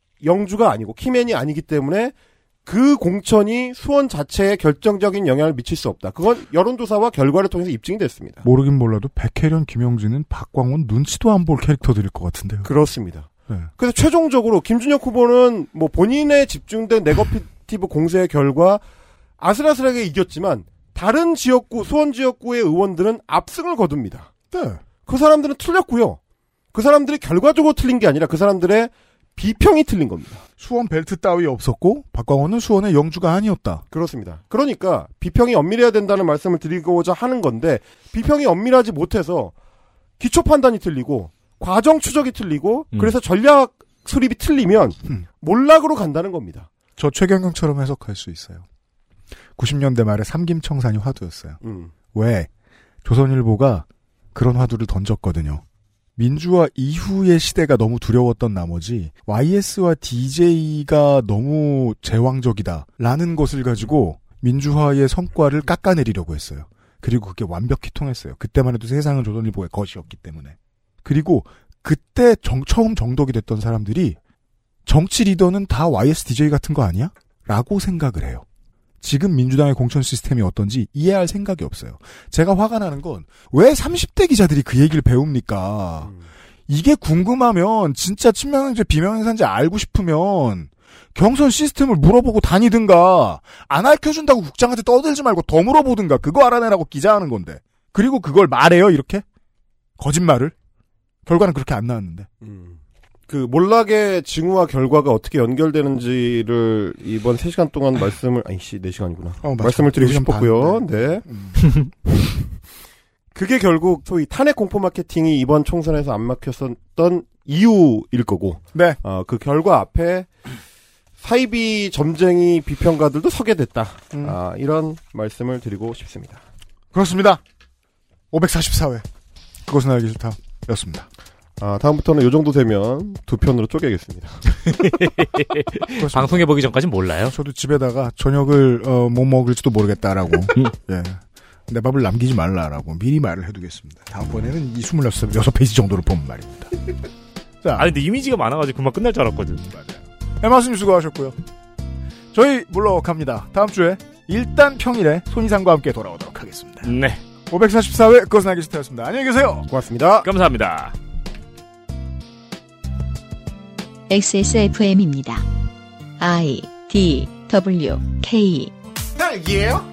영주가 아니고 키맨이 아니기 때문에 그 공천이 수원 자체에 결정적인 영향을 미칠 수 없다. 그건 여론조사와 결과를 통해서 입증이 됐습니다. 모르긴 몰라도 백혜련, 김영진은 박광원 눈치도 안 볼 캐릭터들일 것 같은데요. 그렇습니다. 네. 그래서 최종적으로 김준혁 후보는 뭐 본인의 집중된 네거티브 공세의 결과 아슬아슬하게 이겼지만 다른 지역구, 수원 지역구의 의원들은 압승을 거둡니다. 네. 그 사람들은 틀렸고요. 그 사람들이 결과적으로 틀린 게 아니라 그 사람들의 비평이 틀린 겁니다. 수원 벨트 따위 없었고 박광원은 수원의 영주가 아니었다. 그렇습니다. 그러니까 비평이 엄밀해야 된다는 말씀을 드리고자 하는 건데 비평이 엄밀하지 못해서 기초 판단이 틀리고 과정 추적이 틀리고 음. 그래서 전략 수립이 틀리면 음. 몰락으로 간다는 겁니다. 저 최경영처럼 해석할 수 있어요. 구십 년대 말에 삼김청산이 화두였어요. 음. 왜? 조선일보가 그런 화두를 던졌거든요. 민주화 이후의 시대가 너무 두려웠던 나머지 와이에스와 디제이가 너무 제왕적이다 라는 것을 가지고 민주화의 성과를 깎아내리려고 했어요. 그리고 그게 완벽히 통했어요. 그때만 해도 세상은 조선일보의 것이었기 때문에. 그리고 그때 정, 처음 정독이 됐던 사람들이 정치 리더는 다 와이에스, 디제이 같은 거 아니야? 라고 생각을 해요. 지금 민주당의 공천 시스템이 어떤지 이해할 생각이 없어요. 제가 화가 나는 건 왜 삼십 대 기자들이 그 얘기를 배웁니까? 음. 이게 궁금하면 진짜 친명행제 비명행사인지 알고 싶으면 경선 시스템을 물어보고 다니든가 안 알려준다고 국장한테 떠들지 말고 더 물어보든가 그거 알아내라고 기자하는 건데. 그리고 그걸 말해요 이렇게? 거짓말을? 결과는 그렇게 안 나왔는데. 음. 그 몰락의 징후와 결과가 어떻게 연결되는지를 이번 세 시간 동안 말씀을 아이씨 네 시간이구나. 어, 말씀을 드리고 싶었고요. 네. 음. 그게 결국 소위 탄핵 공포 마케팅이 이번 총선에서 안 막혔었던 이유일 거고. 네. 어, 그 결과 앞에 사이비 점쟁이 비평가들도 서게 됐다. 음. 아, 이런 말씀을 드리고 싶습니다. 그렇습니다. 오백사십사 회. 그것은 알기 싫다. 였습니다. 아, 다음부터는 요 정도 되면 두 편으로 쪼개겠습니다. 방송해 보기 전까진 몰라요. 저도 집에다가 저녁을 어, 뭐 먹을지도 모르겠다라고. 예. 내 밥을 남기지 말라라고 미리 말을 해두겠습니다. 다음번에는 이 이십육 페이지 정도로 보면 말입니다. 자, 아니 근데 이미지가 많아가지고 금방 끝날 줄 알았거든. 맞아요. 에마스님 수고하셨고요. 저희 물러갑니다. 다음 주에 일단 평일에 손이상과 함께 돌아오도록 하겠습니다. 네. 오백사십사 회 그것은 알기 싫다였습니다. 안녕히 계세요. 고맙습니다. 감사합니다. 엑스에스에프엠입니다. I, D, W, K. 딸기예요?